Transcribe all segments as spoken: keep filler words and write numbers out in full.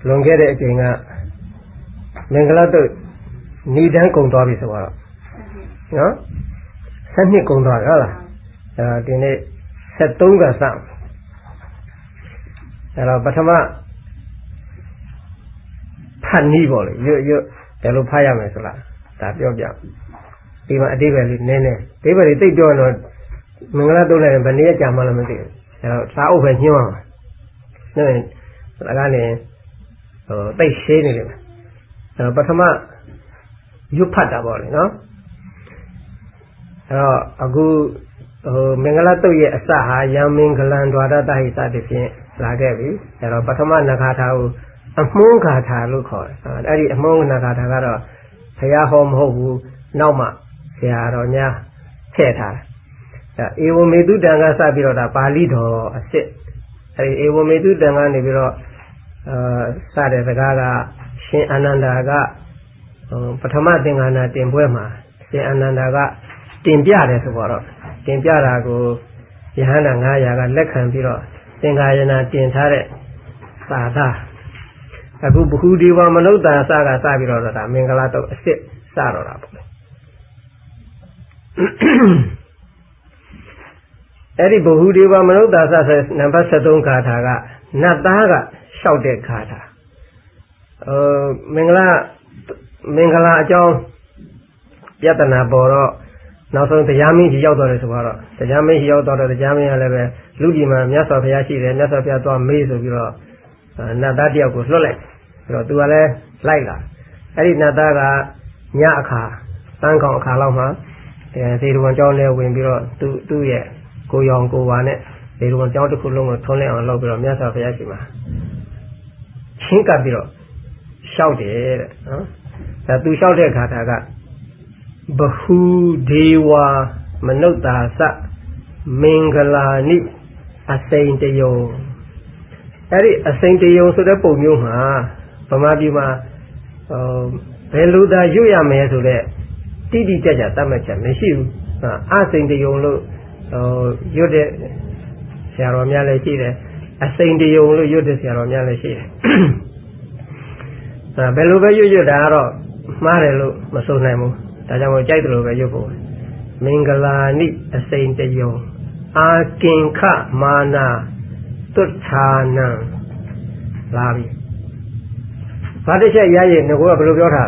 လွန်ခဲ့တဲ့အချိန်ကမင်္ဂလာတုတ်နေတန်းကုန်သွားပြီဆိုတော့နော်ဆက်နှစ်ကုန်သွားတယ်ဟုတ်လားအဲဒီနေ့ဆက်သုံးကစအဲ့တော့ပထမဖတ်နည်းပေါ့လေရွတ်ရွတ်ဘယ်လိုဖတ်ရမယ်ဆိုလားဒါပြောပြဒီမှာအတိပ္ပယ်လေးနည်းနည်းအတိပ္ပယ်လေးသိပြောတော့မင်္ဂလာတုတ်လည်းဘယ်နည်းကြာမှလည်းမသိဘူးအဲ့တော့စာအုပ်ပဲညှိုးအောင်နော်ဒါကနေဟိုသိရှင်းနေတယ်အဲ့တော့ပထမရွတ်ဖတ်တာပေါ့လေနော်အဲ့တော့အခုဟိုမင်္ဂလာတုတ်ရဲ့အစဟာယံမင်္ဂလံဒွါရတဟိစသည်ဖြင့်လာခဲ့ပြီအဲ့တော့ပထမနဂါထာကိုအမွှန်းဂါထာလို့ခေါ်တယ်အဲ့ဒီအမွှန်းနဂါထာကတော့ဘုရားဟောမဟုတ်ဘူးနောက်မှဆရာတော်များထည့်ထားတယ်အဲဧဝမေတုတံကစပြီးတော့ဒါပါဠိတော်အစ်စ်အဲဒီဧဝမေတုတံကနေပြီးတော့အဲစတဲ့စကားကရှင်အာနန္ဒာကပထမသင်္ကနာတင်ပွဲမှာရှင်အာနန္ဒာကတင်ပြတယ်ဆိုတော့တင်ပြတာကိုယဟန္တာငါးရာကလက်ခံပြီးတော့သင်္ဃာယနာတင်ထားတဲ့သာသာအခုဘ ഹു ဒီဝမနုဿာစကစပြီးတော့ဒါမင်္ဂလာတုတ်အစ်စ်စတော့တာပေါ့အဲ့ဒီဘ ഹു ဒီဝမနုဿာစဆိုနံပါတ်ဆယ်သုံးဂါထာကနတ်သားကလျှောက်တဲ့ဂါထာဟိုမင်္ဂလာမင်္ဂလာအကြောင်းယတနာပေါ်တော့နောက်ဆုံးတရားမင်းကြီးရောက်တော့တယ်ဆိုတော့တရားမင်းကြီးရောက်တော့တရားမင်းကလည်းပဲလူကြီးမှာမြတ်စွာဘုရားရှိတယ်မြတ်စွာဘုရားသွားမေးဆိုပြီးတော့နတ်သားတယောက်ကိုလွှတ်လိုက်ပြီးတော့သူကလည်းလိုက်လာအဲ့ဒီနတ်သားကညအခါတန်းကောင်အခါလောက်မှာဒေရဝန်ကျောင်းထဲဝင်ပြီးတော့သူ့သူ့ရဲ့ကိုရောင်ကိုဝါနဲ့ဒေရဝန်ကျောင်းတစ်ခုလုံးကိုထုံးလင်းအောင်လုပ်ပြီးတော့မြတ်စွာဘုရားရှိမှာချင်းကပ်ပြီးတော့ရှောက်တယ်တဲ့နော်ဒါသူလျှောက်တဲ့ခါတာကဘ ഹു ဒေဝမနုဿာစမင်္ဂလာနိအစိန်တယုံအဲ့ဒီအစိန်တယုံဆိုတဲ့ပုံမျိုးမှာဗမာပြည်မှာဟိုဘယ်လိုသာရွတ်ရမယ်ဆိုတဲ့တိတိကျကျသတ်မှတ်ချက်မရှိဘူးအစိန်တယုံလို့ဟိုရွတ်တဲ့ဆရာတော်များလည်းရှိတယ်အစိန်တယုံလို့ရွတ်တဲ့ဆရာတော်များလည်းရှိတယ်အဲဘယ်လိုပဲရွတ်ရွတ်တာကတော့မှားတယ်လို့မဆိုနိုင်ဘူးဒါကြောင့်မို့ကြိုက်တယ်လို့ပဲရွတ်ဖို့မင်္ဂလာနိအစိန်တယုံအာကင်ခမာနာတုထာနံလာပြီဘာတစ်ချက်ရရင်ငါကဘယ်လိုပြောထား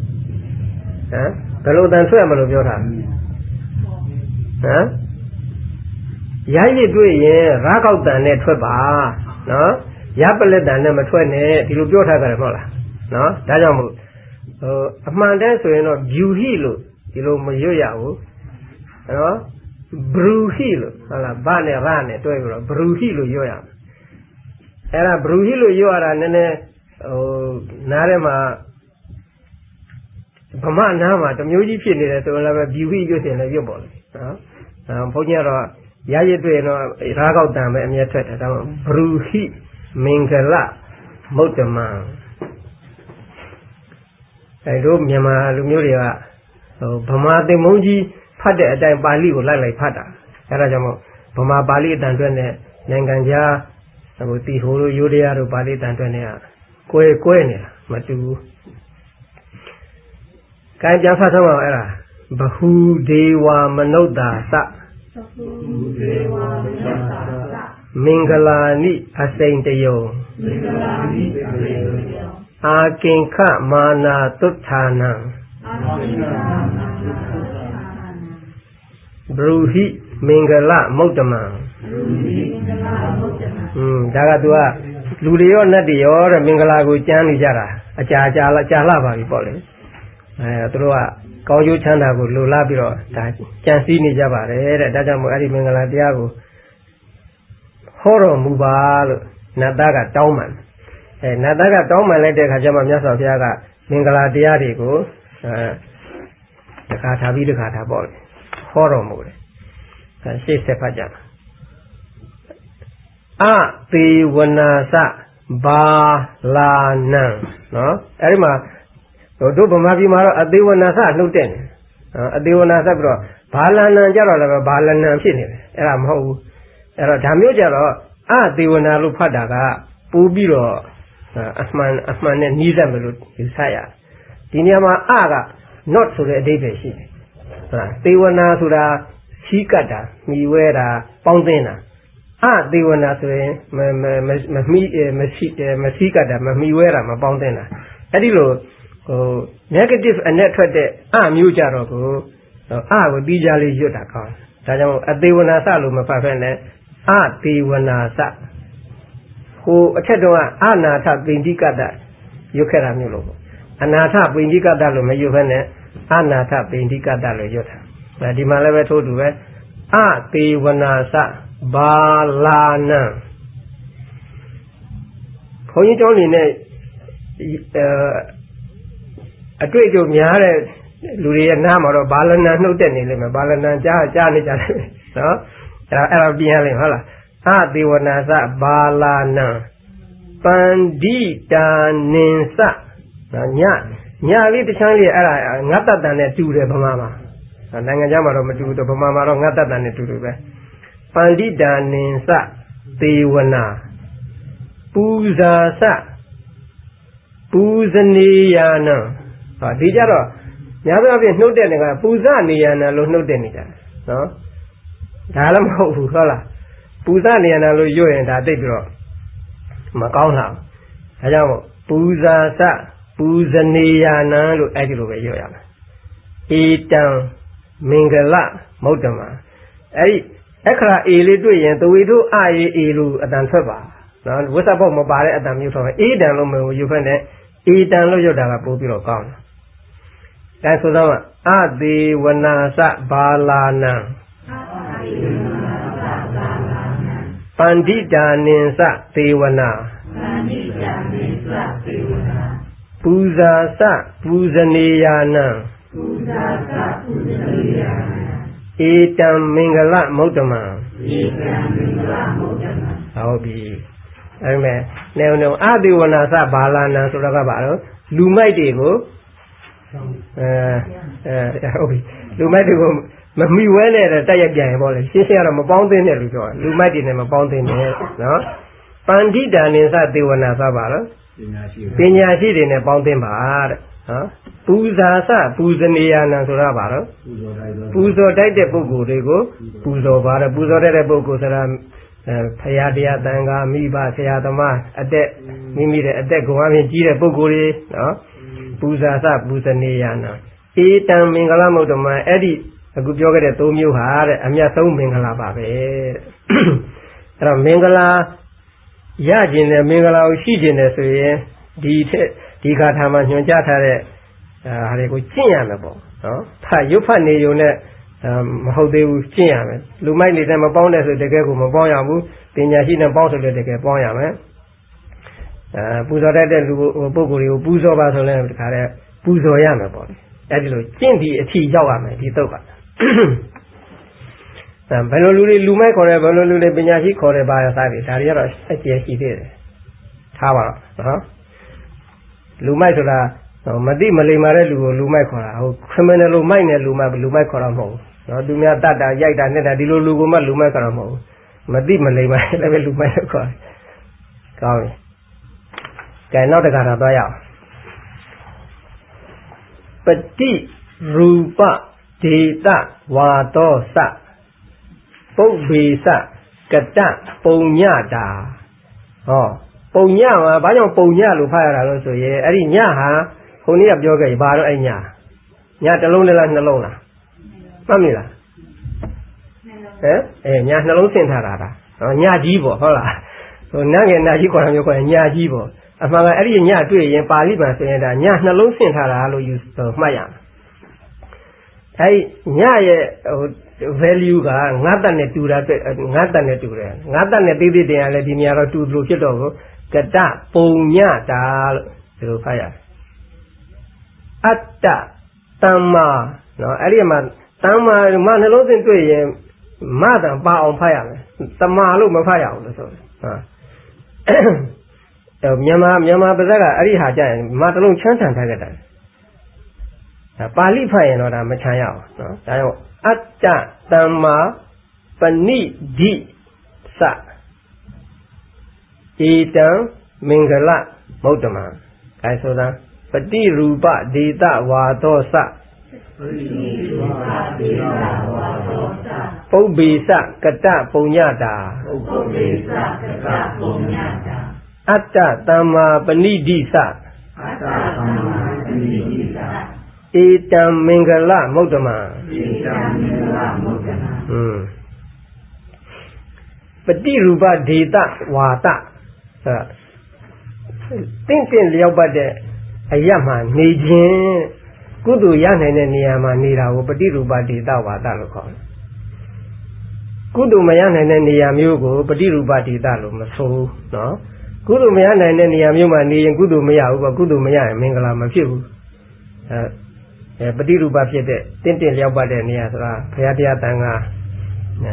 ဟမ်ဘယ်လိုတန်ဆွဲမလို့ပြောထားဟမ်ရရည်တွေ့ရင်ရာကောက်တန်နဲ့ထွက်ပါနော်ရပလက်တန်နဲ့မထွက်နဲ့ဒီလိုပြောထားကြတယ်မဟုတ်လားနော်ဒါကြောင့်မို့ဟိုအမှန်တည်းဆိုရင်တော့ beauty လို့ဒီလိုမရွတ်ရဘူးနော် bruhi လို့ဟုတ်လားဘာနဲ့ရာနဲ့တွဲပြီးတော့ bruhi လို့ရွတ်ရမယ်အဲ့ဒါ bruhi လို့ရွတ်ရတာနည်းနည်းဟိုနားထဲမှာဗမာနားမှာတမျိုးကြီးဖြစ်နေတယ်ဆိုရင်လည်း beauty ရွတ်ရင်လည်းရွတ်ပေါ်တယ်နော်ဘုန်းကြီးကတော့ရရည်တွေ့ရင်တော့ရာကောက်တန်ပဲအမြဲထွက်တယ်ဒါမှ bruhi မင်္ဂလမုဒ္ဓမံအဲတို့မြန်မာလူမျိုးတွေကဟိုဗမာသင်္ဘုန်းကြီးဖတ်တဲ့အတိုင်းပါဠိကိုလိုက်လိုက်ဖတ်တာအဲဒါကြောင့်မို့ဗမာပါဠိအတန်အတွက်နဲ့နိုင်ငံခြားဟိုတီဟိုတို့ရိုးတရားတို့ပါဠိအတန်အတွက်နဲ့ကွဲကွဲနေတာမတူဘူး။ကံပြန်ဖတ်ဆုံးအောင်အဲ့ဒါဘ ഹു ဒေဝမနုဿာစမင်္ဂလာနိအစိန်တယုံအာကင်ခမာနာတုထာနံဘရုဟိမင်္ဂလမုဒ္ဓမံอืมဒါက तू ကလူတွေရောနတ်တွေရောတဲ့မင်္ဂလာကိုကြမ်းနေကြတာအကြာကြာလာကြာလာပါပြီပေါ့လေအဲသူတို့ကကောင်းကျိုးချမ်းသာကိုလိုလားပြီးတော့ဒါကြံစည်နေကြပါတယ်တဲ့ဒါကြောင့်မို့အဲ့ဒီမင်္ဂလာတရားကိုဟောတော်မူပါလို့နတ်သားကတောင်းပန်အဲနတ်သားကတောင်းပန်လိုက်တဲ့အခါကျမှမြတ်စွာဘုရားကမင်္ဂလာတရားတွေကိုအဲတခါထားပြီးတခါထားပေါ့လေဟောတော်မူတယ်အဲရှေ့ဆက်ဖတ်ကြအသေဝနာစဘာလာနံနော်အဲ့ဒီမှာတို့ဗမာပြည်မှာတော့အသေးဝနာစနှုတ်တဲ့နေအသေးဝနာစပြီးတော့ဘာလာနံကြတော့လည်းဘာလာနံဖြစ်နေတယ်အဲ့ဒါမဟုတ်ဘူးအဲ့တော့ဒါမျိုးကြတော့အသေဝနာလို့ဖတ်တာကပို့ပြီးတော့အမှန်အမှန်နဲ့နီးစပ်မလို့ယူဆရဒီနေရာမှာအက not ဆိုတဲ့အဓိပ္ပာယ်ရှိတယ်ဟုတ်လားသေဝနာဆိုတာစီးကတ်တာမြည်ဝဲတာပေါင်းသင်းတာအသေဝနာဆိုရင်မမမမီမရှိမစီးကတ်တာမမီဝဲတာမပေါင်းသင်းတာအဲ့ဒီလိုဟို negative အနဲ့ထွက်တဲ့အမျိုးကြတော့ကိုအကိုပြီးကြလေးရွတ်တာကောင်းဒါကြောင့်အသေဝနာစလို့မဖတ်ဖက်နဲ့အသေဝနာစဟိုအထက်တော့အနာထပိဋိကတ္တရွတ်ခဲ့တာမျိုးလို့အနာထပိဋိကတ္တလို့မရွတ်ဖက်နဲ့အနာထပိဋိကတ္တလို့ရွတ်တာဒီမှာလည်းပဲထို့တူပဲအသေဝနာစဘာလာနံခွန်ကြီးကျောင်းနေနဲ့အတွေ့အကြုံများတဲ့လူတွေရဲ့နားမှာတော့ဘာလနံနှုတ်တက်နေလိမ့်မယ်ဘာလနံကြားကြားနေကြတယ်နော်အဲ့ဒါအဲ့ဒါပြင်ရလိမ့်ဟုတ်လားအသေဝနာစဘာလာနံပန္တိတာနင်စနော်ညညလေးတချမ်းလေးအဲ့ဒါငတ်တတန်နဲ့တူတယ်ဗမာမှာနိုင်ငံခြားမှာတော့မတူဘူးဗမာမှာတော့ငတ်တတန်နဲ့တူတူပဲပန္တိတာနင်စသေဝနာပူဇာစပူဇနေယာနံဟာဒီကြတော့များသောအားဖြင့်နှုတ်တဲ့နေကပူဇနေယာနံလို့နှုတ်တဲ့နေကြနော်ဒါလည်းမဟုတ်ဘူးဟုတ်လားပူဇနေယာနံလို့ရွတ်ရင်ဒါသိပြီးတော့မကောင်းလားဒါကြောင့်ပူဇာစပူဇနေယာနံလို့အဲ့ဒီလိုပဲရွတ်ရမယ်ဧတံမင်္ဂလမௌတ္တမအဲ့ဒီအခရာအေလေးတွေ့ရင်တဝေတို့အာရေအေလို့အတန်ထွက်ပါနော်ဝိသဘုတ်မပါတဲ့အတန်မျိုးထွက်ပဲအေတံလို့မဟုတ်ယူဖက်နဲ့ဧတံလို့ရွတ်တာကပို့ပြီးတော့ကောင်းတယ်ဒါဆိုတော့အသေဝနာစဘာလာနံပန္တိတာနင်စသေဝနာပန္တိတာနင်စသေဝနာပူဇာစပူဇနေယာနံပူဇာစပူဇနေယာနံဧတံမင်္ဂလမௌတ္တမံဧတံမင်္ဂလမௌတ္တမံဟုတ်ပြီအဲ့မဲ့နေုံနေုံအသေဝနာစဘာလာနံဆိုတာကဘာလို့လူမိုက်တွေကိုအဲအဲဟုတ်ပြီလူမိုက်တွေကိုမမီဝဲနဲ့တက်ရက်ပြန်ရင်ပေါ့လေရှင်းရှင်းကတော့မပေါင်းသင်းတဲ့လူပြောလူမိုက်တွေနဲ့မပေါင်းသင်းနဲ့နော်ပန္တိတာနင်စသေဝနာစပါတော့ပညာရှိတွေနဲ့ပေါင်းသင်းပါတဲ့နော်ပူဇာစပူဇနေယာနံဆိုတာပါတော့ပူဇော်တိုက်တဲ့ပုဂ္ဂိုလ်တွေကိုပူဇော်ပါတယ်ပူဇော်တဲ့ပုဂ္ဂိုလ်ဆိုတာဖရာတရားတန်ခါမိဘဆရာသမားအသက်မိမိတဲ့အသက်ကိုအပြင်ကြီးတဲ့ပုဂ္ဂိုလ်တွေနော်ပူဇာစပူဇနေယာနံဧတံမင်္ဂလမௌတ္တမံအဲ့ဒီအခုပြောခဲ့တဲ့သုံးမျိုးဟာတဲ့အမြတ်ဆုံးမင်္ဂလာပါပဲတဲ့အဲ့တော့မင်္ဂလာရခြင်းနဲ့မင်္ဂလာကိုရှိခြင်းနဲ့ဆိုရင်ဒီထက်ဒီခါထာမှာညွှန်ကြားထားတဲ့ဟာတွေကိုကျင့်ရမယ်ပေါ့နော်ဖတ်ရုပ်ဖတ်နေုံနဲ့မဟုတ်သေးဘူးကျင့်ရမယ်လူမိုက်နေတဲ့မပေါင်းတဲ့ဆိုတကယ်ကိုမပေါင်းရဘူးပညာရှိနဲ့ပေါင်းဆိုလည်းတကယ်ပေါင်းရမယ်အဲပူဇော်တတ်တဲ့လူပုဂ္ဂိုလ်တွေကိုပူဇော်ပါဆိုလည်းဒီခါတဲ့ပူဇော်ရမယ်ပေါ့အဲ့ဒီလိုကျင့်ပြီးအထီရောက်ရမယ်ဒီတုတ်ကဘယ်လိုလူတွေလူမိုက်ခေါ်တယ်ဘယ်လိုလူတွေပညာရှိခေါ်တယ်ဘာသာစားတယ်ဒါတွေကတော့အကျယ်ရှိသေးတယ်ထားပါတော့နော်လူမိုက်ဆိုတာမသိမလိမ္မာတဲ့လူကိုလူမိုက်ခေါ်တာဟို criminal လို့မိုက်နေလူမိုက်လူမိုက်ခေါ်တာမဟုတ်ဘူးနော်သူများတတ်တာရိုက်တာနဲ့တာဒီလိုလူကိုမှလူမိုက်ခေါ်တာမဟုတ်ဘူးမသိမလိမ္မာလည်းပဲလူမိုက်ခေါ်တယ်ကောင်းပြီကဲနောက်တစ်ခါတော့သွားရအောင်ပတိရူပဒေတဝါတောစပုဗ္ဗေစကတပုံညတာဟောပုံညမှာဘာကြောင့်ပုံညလို့ဖတ်ရတာလို့ဆိုရင်အဲ့ဒီညဟာဟိုနေ့ကပြောခဲ့ဘာတော့အဲ့ညညတစ်လုံးလားနှလုံးလားမှတ်မိလားဟမ်အဲညနှလုံးဆင်ထားတာဒါဟောညကြီးပေါ့ဟုတ်လားဟိုနတ်ငယ်နာကြီးခေါ်တာမျိုးခေါ်ရင်ညကြီးပေါ့အမှန်ကအဲ့ဒီညတွေ့ရင်ပါဠိမှာဆိုရင်ဒါညနှလုံးဆင်ထားတာလို့ယူမှတ်ရမယ်အဲ့ညရဲ့ဟို value ကငါးတက်နဲ့တူတာတွေ့ငါးတက်နဲ့တူတယ်ငါးတက်နဲ့သေးသေးတင်ရလဲဒီနေရာတော့တူလို့ဖြစ်တော့ကိုကတပုံညတာလို့ဒီလိုဖတ်ရတယ်အတ္တတမ္မာနော်အဲ့ဒီမှာတမ္မာမနှလုံးသွင်းတွေ့ရင်မတန်ပါအောင်ဖတ်ရမယ်တမာလို့မဖတ်ရအောင်လို့ဆိုတယ်ဟာအဲမြန်မာမြန်မာပါဇက်ကအဲ့ဒီဟာကြရင်မတလုံးချမ်းဆန်ထားကြတယ်ဒါပါဠိဖတ်ရင်တော့ဒါမချမ်းရအောင်နော်ဒါကြောင့်အတ္တတမ္မာပဏိဒိစဧတံမင်္ဂလမုဒ္ဓမံအဲဆိုတာပတိရူပဒေတဝါသောစပတိရူပဒေတဝါသောစပုပ္ပေစကတပုညတာပုပ္ပေစကတပုညတာအတ္တသမ္မာပဏိတိစအတ္တသမ္မာပဏိတိစဧတံမင်္ဂလမုဒ္ဓမံဧတံမင်္ဂလမုဒ္ဓမံဟွန်းပတိရူပဒေတဝါတဆိုတာတင့်တင့်လျောက်ပတ်တဲ့အရတ်မှနေခြင်းကုသိုလ်ရနိုင်တဲ့နေရာမှာနေတာကိုပฏิရူပဒေတဝါဒလို့ခေါ်တယ်ကုသိုလ်မရနိုင်တဲ့နေရာမျိုးကိုပฏิရူပဒေတလို့မဆိုဘူးနော်ကုသိုလ်မရနိုင်တဲ့နေရာမျိုးမှာနေရင်ကုသိုလ်မရဘူးပေါ့ကုသိုလ်မရရင်မင်္ဂလာမဖြစ်ဘူးအဲပฏิရူပဖြစ်တဲ့တင့်တင့်လျောက်ပတ်တဲ့နေရာဆိုတာဘုရားတရားတန်ခါအဲ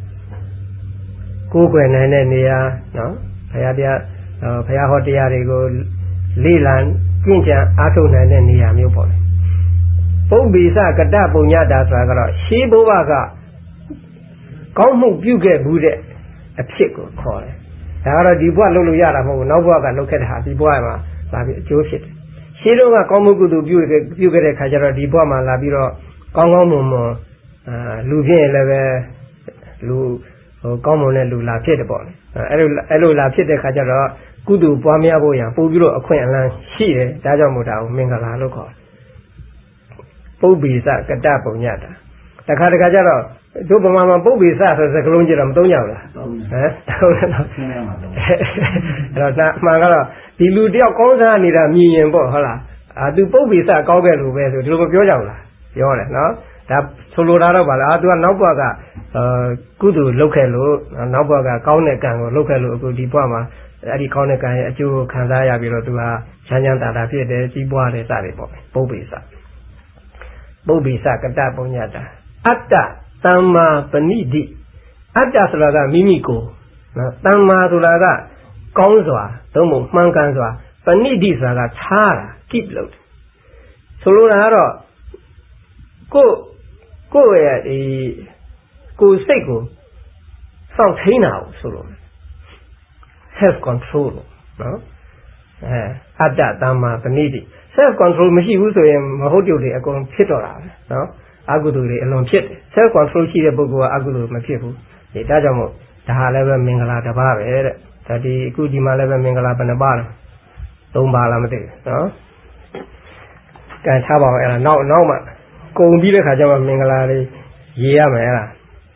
ကိုးကွယ်နိုင်တဲ့နေရာနော်ဘုရားတရားဘုရားဟောတရားတွေကိုလေ့လာကျင့်ကြံအားထုတ်နိုင်တဲ့နေရာမျိုးပေါ့လေပုပ္ပိစကတပုညတာဆိုတာကတော့ရှေးဘဝကကောင်းမှုပြုခဲ့ဘူးတဲ့အဖြစ်ကိုခေါ်တယ်ဒါကတော့ဒီဘဝလုပ်လို့ရတာမဟုတ်ဘူးနောက်ဘဝကလုပ်ခဲ့တဲ့ဟာဒီဘဝမှာလာပြီးအကျိုးဖြစ်တယ်ရှေးတော့ကကောင်းမှုကုသိုလ်ပြုခဲ့ပြုခဲ့တဲ့ခါကျတော့ဒီဘဝမှာလာပြီးတော့ကောင်းကောင်းမွန်မွန်အာလူဖြစ်ရင်လည်းပဲလူဟိုကောင်းမွန်တဲ့လူလာဖြစ်တယ်ပေါ့လေအဲ့လိုအဲ့လိုလာဖြစ်တဲ့ခါကျတော့ကုသိုလ်ပွားများဖို့ရပို့ပြီးတော့အခွင့်အလမ်းရှိတယ်ဒါကြောင့်မို့ဒါကိုမင်္ဂလာလို့ခေါ်တယ်ပုပ္ပိစကတပုညတာတခါတခါကျတော့တို့ဗမာမှာပုပ္ပိစဆိုစကလုံးကြတော့မသုံးကြဘူးလားဟမ်ဟုတ်တယ်နော်အဲ့တော့ဒါမှန်ကတော့ဒီလူတယောက်ကောင်းစားနေတာမြင်ရင်ပေါ့ဟုတ်လားအာသူပုပ္ပိစကောင်းခဲ့လို့ပဲဆိုဒီလိုမပြောကြဘူးလားပြောတယ်နော်ဒါဆိုလိုတာတော့ဗလားသူကနောက်ဘဝကအာကုသိုလ်လုပ်ခဲ့လို့နောက်ဘဝကကောင်းတဲ့ကံကိုလုပ်ခဲ့လို့အခုဒီဘဝမှာအဲ့ဒီကောင်းတဲ့ကံရဲ့အကျိုးကိုခံစားရပြီးတော့သူဟာချမ်းချမ်းသာသာဖြစ်တယ်ကြီးပွားတယ်စတယ်ပေါ့ပုပ္ပိစပုပ္ပိစကတပုညတာအတ္တသမ္မာပဏိတိအတ္တဆိုတာကမိမိကိုနော်သမ္မာဆိုတာကကောင်းစွာသို့မဟုတ်မှန်ကန်စွာပဏိတိဆိုတာကထားတာ keep လုပ်တယ်ဆိုလိုတာကတော့ကိုကိုရဲ့ဒီကိုစိတ်ကိုစောင့်ထိန်းတာကိုဆိုလိုတယ်self control နော်အဲအတ္တသမ္မာပဏိတိ self control မရှိဘူးဆိုရင်မဟုတ်တုတ်တွေအကုန်ဖြစ်တော့တာပဲနော်အကုသိုလ်တွေအလွန်ဖြစ်တယ် self control ရှိတဲ့ပုဂ္ဂိုလ်ကအကုသိုလ်မဖြစ်ဘူးဒီဒါကြောင့်မို့ဒါဟာလည်းပဲမင်္ဂလာတစ်ပါးပဲတဲ့ဒါဒီအခုဒီမှာလည်းပဲမင်္ဂလာဘယ်နှပါးလဲသုံးပါးလားမသိဘူးနော်ကံထားပါအောင်အဲ့ဒါနောက်နောက်မှကုန်ပြီးတဲ့ခါကျမှမင်္ဂလာလေးရေးရမယ်အဲ့ဒါ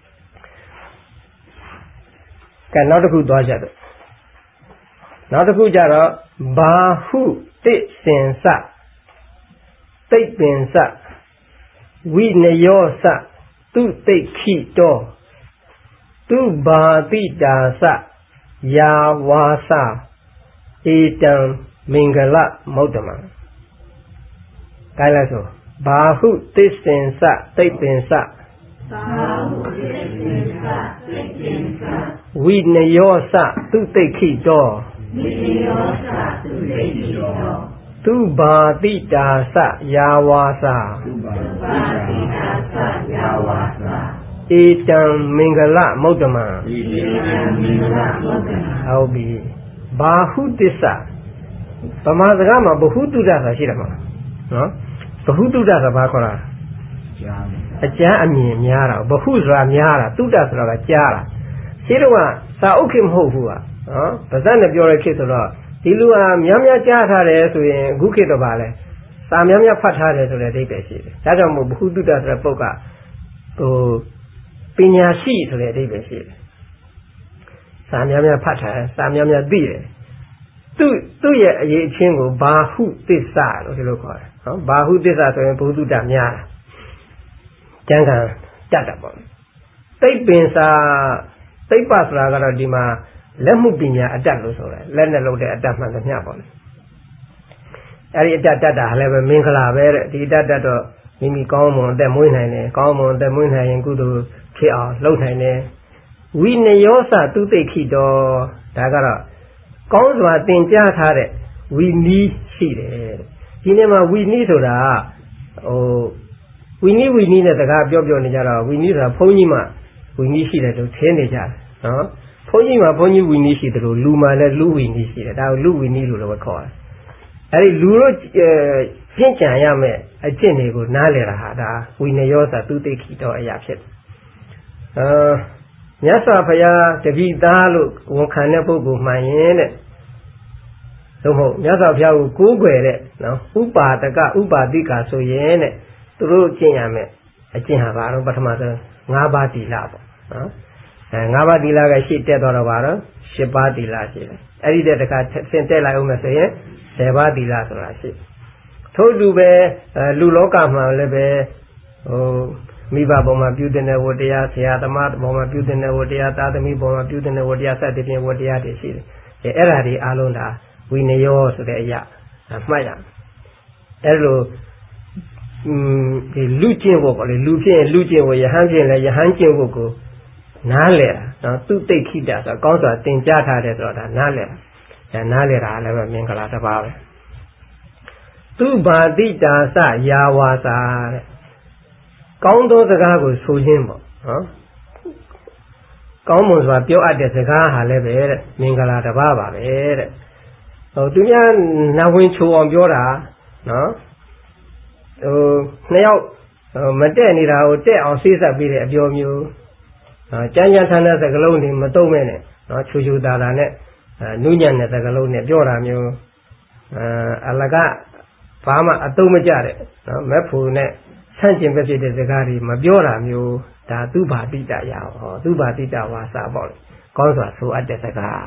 ကဲနောက်တစ်ခုသွားကြတော့နောက်တစ်ခုကျတော့ဘာဟုတိစင်စတိတ်ပင်စဝိနယောစသူတိတ်ခိတောသူဘာတိတာစယာဝါစဧတံမင်္ဂလမုဒ္ဓမံကိုင်းလိုက်ဆိုဘာဟုတိစင်စတိတ်ပင်စဘာဟုတိစင်စတိတ်ပင်စဝိနယောစသူတိတ်ခိတောဝိနယောစသူတိတ်ခိတောသူဘာတိတာစယာဝါစသူဘာတိတာစယာဝါစဧတံမင်္ဂလမုဒ္ဓမံဧတံမင်္ဂလမုဒ္ဓမံဟုတ်ပြီဘာဟုတစ္ဆဗမာစကားမှာဘဟုတုဒ္ဒဆိုတာရှိတယ်မလားနော်ဘဟုတုဒ္ဒဆိုတာဘာခေါ်တာအကျမ်းအမြင်များတာဘဟုဆိုတာများတာတုဒ္ဒဆိုတာကကြားတာရှင်းတော့ကစာအုပ်ခေမဟုတ်ဘူးကနော်ဗဇတ်နဲ့ပြောရခေဆိုတော့ဒီလူဟာများများကြားထားတယ်ဆိုရင်အခုခေတ်တော့ဗာလဲစာများများဖတ်ထားတယ်ဆိုတဲ့အဓိပ္ပာယ်ရှိတယ်ဒါကြောင့်မို့ဘဟုတုဒ္ဒဆိုတဲ့ပုဂ္ဂဟိုပညာရှိဆိုတဲ့အဓိပ္ပာယ်ရှိတယ်စာများများဖတ်ထားတယ်စာများများသိတယ်သူသူ့ရဲ့အရေးအချင်းကိုဘာဟုသစ္စာလို့ဒီလိုခေါ်တယ်နော်ဘာဟုသစ္စာဆိုရင်ဘုဒ္ဓတများတာကျမ်းဂန်တတ်တာပေါ့တိတ်ပင်စာသိပ္ပဆိုတာကတော့ဒီမှာလက်မှုပညာအတတ်လို့ဆိုတယ်လက်နဲ့လုပ်တဲ့အတတ်မှန်သမျှပေါ့လေအဲ့ဒီအတတ်တတ်တာလည်းပဲမင်္ဂလာပဲတဲ့ဒီအတတ်တတ်တော့မိမိကောင်းမွန်အသက်မွေးနိုင်တယ်ကောင်းမွန်အသက်မွေးနိုင်ရင်ကုသိုလ်ဖြစ်အောင်လုပ်နိုင်တယ်ဝိနယောစသူတိတ်ခိတောဒါကတော့ကောင်းစွာသင်ကြားထားတဲ့ဝီနီးရှိတယ်ဒီနေ့မှာဝီနီးဆိုတာဟိုဝီနီးဝီနီးနဲ့တကားပြောပြောနေကြတော့ဝီနီးဆိုတာဘုန်းကြီးမှဝီနီးရှိတယ်လို့ထင်နေကြတယ်နော်ဘုန်းကြီးမှာဘုန်းကြီးဝီနည်းရှိတယ်လို့လူမှာလည်းလူဝီနည်းရှိတယ်ဒါကိုလူဝီနည်းလို့လည်းခေါ်တယ်အဲဒီလူတို့ကျင့်ကြံရမယ်အကျင့်တွေကိုနားလည်တာဟာဒါဝိနည်းရောစာသူသိခိတော်အရာဖြစ်တယ်အာမြတ်စွာဘုရားတပည့်သားလို့ဝန်ခံတဲ့ပုဂ္ဂိုလ်မှန်ရင်တဲ့သို့မဟုတ်မြတ်စွာဘုရားကိုကိုးကွယ်တဲ့နော်ဥပါဒကဥပါတိကဆိုရင်တဲ့သူတို့ကျင့်ရမယ်အကျင့်ဟာဘာလို့ပထမဆုံး၅ပါးသီလပေါ့နော်အဲ၅ပါးသီလကရှေ့တက်တော့တော့ပါတော့၈ပါးသီလရှိတယ်အဲ့ဒီတဲ့တခါဆင့်တက်လိုက်အောင်မယ်ဆိုရင်၁၀ပါးသီလဆိုတာရှိထို့တူပဲလူလောကမှာလည်းပဲဟိုမိဘပေါ်မှာပြုတဲ့ဝတ္တရားဆရာသမားပေါ်မှာပြုတဲ့ဝတ္တရားသာသမီပေါ်မှာပြုတဲ့ဝတ္တရားစသဖြင့်ဝတ္တရားတွေရှိတယ်အဲအဲ့ဒါတွေအားလုံးဒါဝိနည်းရောဆိုတဲ့အရာမှတ်ရအဲ့လိုဒီလူကျင့်ဖို့ပေါ့လေလူဖြစ်ရင်လူကျင့်ဖို့ယဟန်ဖြစ်ရင်လည်းယဟန်ကျင့်ဖို့ကိုနားလည်တာနော်သူသိခိတာဆိုကောင်းစွာသင်ကြားထားတယ်ဆိုတော့ဒါနားလည်တာနားလည်တာလည်းပဲမင်္ဂလာတစ်ပါးပဲသူဘာတိတာစယာဝါစာတဲ့ကောင်းသောစကားကိုဆိုခြင်းပေါ့နော်ကောင်းမွန်စွာပြောအပ်တဲ့စကားဟာလည်းပဲတဲ့မင်္ဂလာတစ်ပါးပါပဲတဲ့ဟိုသူများနာဝင်ချိုအောင်ပြောတာနော်ဟိုနှစ်ယောက်မတက်နေတာကိုတက်အောင်ဆေးဆက်ပေးတဲ့အပြောမျိုးနော်ကြမ်းကြမ်းထန်တဲ့စကားလုံးတွေမတုံ့မဲ့နဲ့နော်ချူချူတာတာနဲ့နူးညံ့တဲ့စကားလုံးနဲ့ပြောတာမျိုးအလကဘာမှအတုံးမကျတဲ့နော်မက်ဖူနဲ့ဆန့်ကျင်ဘက်ဖြစ်တဲ့စကားတွေမပြောတာမျိုးဒါသူဘာတိတရဟောသူဘာတိတဝါစာပေါ့လေကောင်းစွာဆိုအပ်တဲ့စကား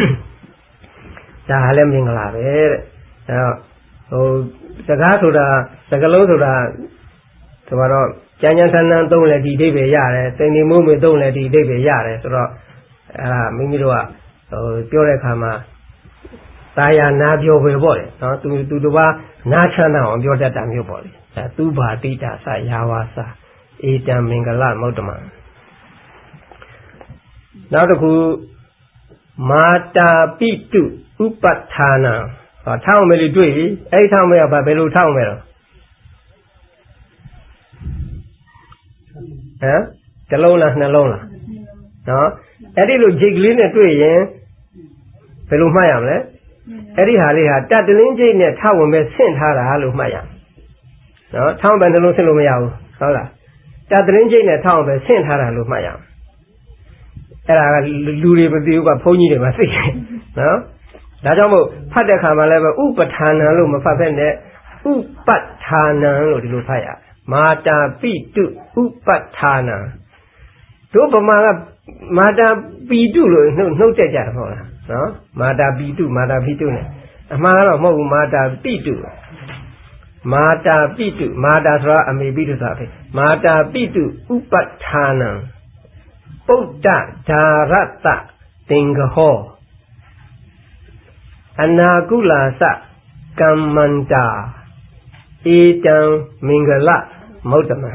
ဒါလည်းမင်္ဂလာပဲတဲ့အဲဟိုစကားဆိုတာစကားလုံးဆိုတာဒီမှာတော့ကြမ်းကြမ်းထန်ထန်သုံးလည်းဒီအဓိပ္ပာယ်ရတယ်စိန်နေမိုးမေသုံးလည်းဒီအဓိပ္ပာယ်ရတယ်ဆိုတော့အဲဒါမိမိတို့ကဟိုပြောတဲ့အခါမှာတာယာနာပြောပဲပေါ့လေနော်သူသူတစ်ပါးနားချမ်းသာအောင်ပြောတတ်တာမျိုးပေါ့လေအဲသူဘာတိတာစယာဝါစာဧတံမင်္ဂလမௌတ္တမနောက်တစ်ခုမာတာပိတုဥပဋ္ဌာနဟောထောက်မယ်လို့တွေ့ပြီအဲ့ဒီထောက်မယ်ကဘာဘယ်လိုထောက်မယ်တော့ဟမ်တစ်လုံးလားနှစ်လုံးလားနော်အဲ့ဒီလိုဂျိတ်ကလေးနဲ့တွေ့ရင်ဘယ်လိုမှတ်ရမလဲအဲ့ဒီဟာလေးဟာတတ်တလင်းကျိတ်နဲ့ထောက်ဝင်ပဲဆင့်ထားတာလို့မှတ်ရနော်ထောက်ပဲနှလုံးဆင့်လို့မရဘူးဟုတ်လားတတ်တလင်းကျိတ်နဲ့ထောက်ပဲဆင့်ထားတာလို့မှတ်ရအဲ့ဒါကလူတွေမသိဘူးကဘုန်းကြီးတွေမှသိတယ်နော်ဒါကြောင့်မို့ဖတ်တဲ့ခါမှာလည်းပဲဥပဋ္ဌာဏလို့မဖတ်ဖက်နဲ့ဥပဋ္ဌာဏလို့ဒီလိုဖတ်ရမာတာပိတုဥပဋ္ဌာဏတို့ဗမာကမာတာပိတုလို့နှုတ်နှုတ်တက်ကြတယ်ဟုတ်လားနော်မာတာပိတုမာတာပိတု ਨੇ အမှန်တော့မဟုတ်ဘူးမာတာပိတုမာတာပိတုမာတာဆိုတာအမေပိတုဆိုတာဖြစ်မာတာပိတုဥပဋ္ဌာဏပုဒ္ဒဓာရတသင်္ဃဟောအနာကုလာစကမ္မန္တာဧတံမင်္ဂလမௌတ္တမ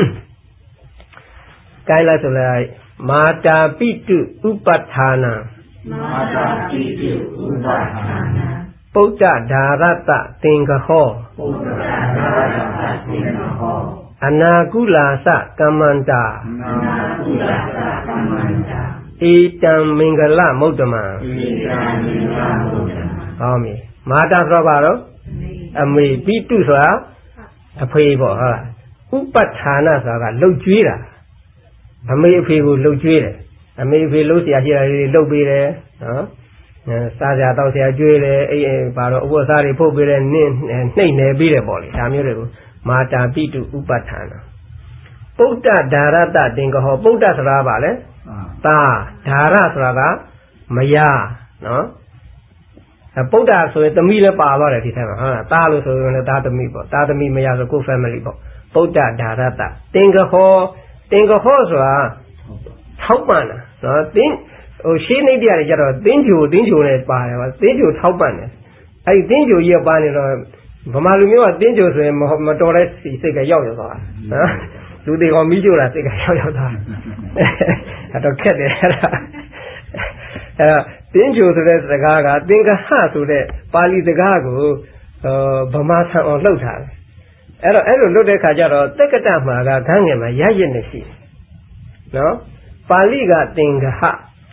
ကိုင်းလိုက်ဆိုလိုက်မာတာပိတုဥပဋ္ဌာနမာတာပိတုဥပဋ္ဌာနပုဒ္ဒဓာရတသင်္ဃဟောပုဒ္ဒဓာရတသင်္ဃဟောအနာကုလာစကမ္မန္တာအနာကုလာစကမ္မန္တာဧတံမင်္ဂလမௌတ္တမဧတံမင်္ဂလမௌတ္တမဟောပြီမာတာဆိုပါတော့အမေပိတုဆိုတာအဖေပေါ့ဟုတ်လားဥပဋ္ဌာနဆိုတာကလှုပ်ကြွေးတာအမေအဖေကိုလှုပ်ကြွေးတယ်အမေအဖေလှုပ်เสียရှိတာတွေလှုပ်ပေးတယ်နော်စားကြတော့เสียကြွေးတယ်အဲ့ဘာတော့ဥပ္ပစာတွေဖုတ်ပေးတယ်နင်းနှိမ့်နယ်ပေးတယ်ပေါ့လေဒါမျိုးတွေကိုမာတာပိတုဥပဋ္ဌာနပုဒ္ဒဓာရတသင်္ဃဟောပုဒ္ဒဆိုတာပါလေသာဓာရဆိုတာကမယားနော်ပုဒ္ဒဆိုရင်သမီးလည်းပါသွားတယ်ဒီထက်မှာဟုတ်လားသားလို့ဆိုရင်လည်းသားသမီးပေါ့သားသမီးမယားဆိုကို family ပေါ့ပုဒ္ဒဓာရတသင်္ဃဟောသင်္ဃဟောဆိုတာထောက်ပံ့တာနော်သင်ဟိုရှင်းနေတရားတွေကြတော့သင်္ကြိုသင်္ကြိုနဲ့ပါတယ်ပါသင်္ကြိုထောက်ပံ့တယ်အဲ့ဒီသင်္ကြိုကြီးပါနေတော့ဗမာလူမျိုးကသင်္ကြိုဆိုရင်မတော်တဲ့စိတ်ကရောက်ရောက်သွားနော်လူတွေကမီးကြိုတာစိတ်ကရောက်ရောက်သွားအဲ့တော့ခက်တယ်အဲ့ဒါအဲ့သင်္ကြိုဆိုတဲ့စကားကသင်္ကဟဆိုတဲ့ပါဠိစကားကိုဗမာဆန်အောင်လှုပ်ထားတယ်အဲ့တော့အဲ့လိုလှုပ်တဲ့ခါကျတော့တက္ကတမှာကခန်းငယ်မှာရရစ်နေရှိနော်ပါဠိကသင်္ကဟ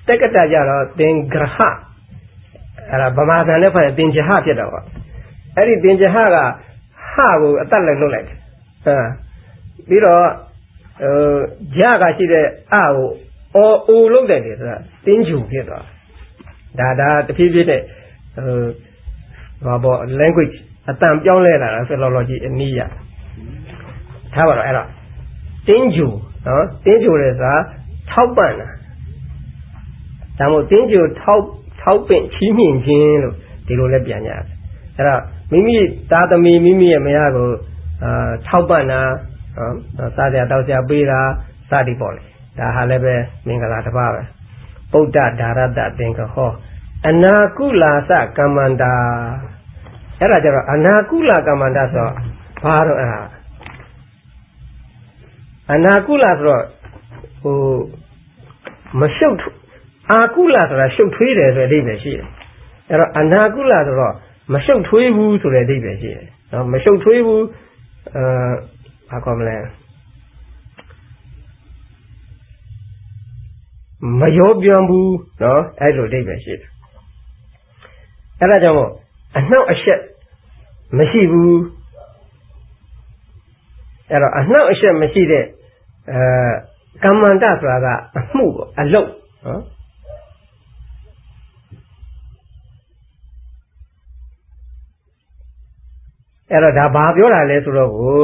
တက္ကတကြတော့သင်္ဂရဟအဲ့ဒါဗမာပြန်နဲ့ဖတ်ရင်သင်္ကြဟဖြစ်တော့အဲ့ဒီသင်္ကြဟကဟကိုအတက်လိုက်လွတ်လိုက်တယ်ဟာပြီးတော့ဟိုဂျကရှိတဲ့အကိုအော်အိုလုပ်တယ်ဆိုတာသင်္ဂျူဖြစ်သွားဒါဒါတဖြည်းဖြည်းနဲ့ဟိုဘာပေါ့ language အတန်ပြောင်းလဲလာတာ philology အနည်းရထားပါတော့အဲ့တော့တင်းဂျူနော်တင်းဂျူလဲဆိုတာထောက်ပံ့တာဒါမို့တင်းဂျူထောက်ထောက်ပင့်ချီးမြှင့်ခြင်းလို့ဒီလိုလဲပြန်ရတယ်အဲ့တော့မိမိသားသမီးမိမိရဲ့မယားကိုအာထောက်ပံ့တာနော်စားကြတောက်ကြပေးတာစသည်ပေါ့လေဒါဟာလည်းပဲမင်္ဂလာတစ်ပါးပဲပုဒ္ဒဒါရတသင်္ကဟောအနာကုလာစကမ္မန္တာအဲ့ဒါကြတော့အနာကုလကမ္မန္တာဆိုတော့ဘာတော့အဲ့ဒါအနာကုလဆိုတော့ဟိုမရှုပ်အာကုလဆိုတာရှုပ်ထွေးတယ်ဆိုတဲ့အဓိပ္ပာယ်ရှိတယ်အဲ့တော့အနာကုလဆိုတော့မရှုပ်ထွေးဘူးဆိုတဲ့အဓိပ္ပာယ်ရှိတယ်နော်မရှုပ်ထွေးဘူးအဲဘာကောမလဲမရောပြောင်းဘူးနော်အဲ့လိုအဓိပ္ပာယ်ရှိတယ်အဲ့ဒါကြောင့်မို့အနှောက်အယှက်မရှိဘူးအဲ့တော့အနှောက်အယှက်မရှိတဲ့အဲကမ္မန္တဆိုတာကအမှုပေါ့အလုပ်နော်အဲ့တော့ဒါဘာပြောတာလဲဆိုတော့ကို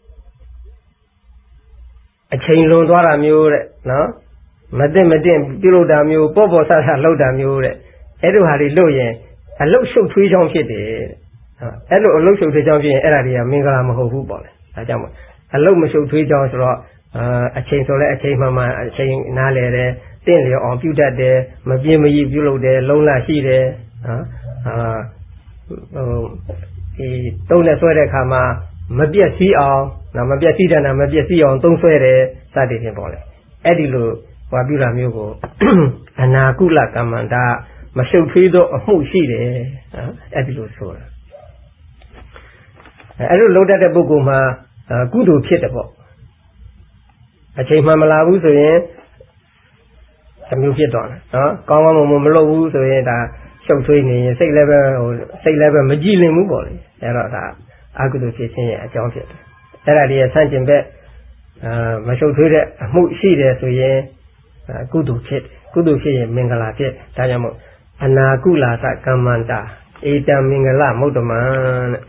တဲ့အချိန်လွန်သွားတာမျိုးတဲ့နော်မသိမသိပြုလုပ်တာမျိုးပေါ့ပေါ့ဆဆလုပ်တာမျိုးတဲ့အဲ့လိုဟာတွေလုပ်ရင်အလုတ်ရှုပ်ထွေးချောင်းဖြစ်တယ်အဲ့လိုအလုတ်ရှုပ်ထွေးချောင်းဖြစ်ရင်အဲ့ဒါတွေကမင်္ဂလာမဟုတ်ဘူးပေါ့လေဒါကြောင့်မို့အလုတ်မရှုပ်ထွေးချောင်းဆိုတော့အချိန်ဆိုလဲအချိန်မှန်မှန်အချိန်နားလဲတယ်တင့်လျော်အောင်ပြုတတ်တယ်မပြင်းမရည်ပြုလုပ်တယ်လုံးလရှိတယ်နော်အာဟိုဒီတုံးနဲ့ဆွဲတဲ့အခါမှာမပြက်စီးအောင်နော်မပြက်စီးတဲ့နာမပြက်စီးအောင်သုံးဆွဲတယ်စသည်ဖြင့်ပေါ့လေအဲ့ဒီလိုဟောပြုတာမျိုးကိုအနာကုလကမ္မန္တာမရှုပ်ထွေးသောအမှုရှိတယ်နော်အဲ့ဒီလိုဆိုတာအဲ့လိုလုပ်တတ်တဲ့ပုဂ္ဂိုလ်မှာကုသိုလ်ဖြစ်တယ်ပေါ့အချိန်မှမလာဘူးဆိုရင်အမျိုးဖြစ်သွားတယ်နော်ကောင်းကောင်းမွန်မွန်မလုပ်ဘူးဆိုရင်ဒါရှုပ်ထွေးနေရင်စိတ်လည်းပဲဟိုစိတ်လည်းပဲမကြည်လင်ဘူးပေါ့လေအဲ့တော့ဒါအကုသိုလ်ဖြစ်ခြင်းရဲ့အကြောင်းဖြစ်တယ်အဲ့ဒါဒီရဲ့ဆန့်ကျင်ဘက်အာမရှုပ်ထွေးတဲ့အမှုရှိတယ်ဆိုရင်ကုသိုလ်ဖြစ်ကုသိုလ်ဖြစ်ရင်မင်္ဂလာဖြစ်ဒါကြောင့်မို့အနာကုလာသကမ္မန္တာဧတံမင်္ဂလမုဒ္ဓမံတဲ့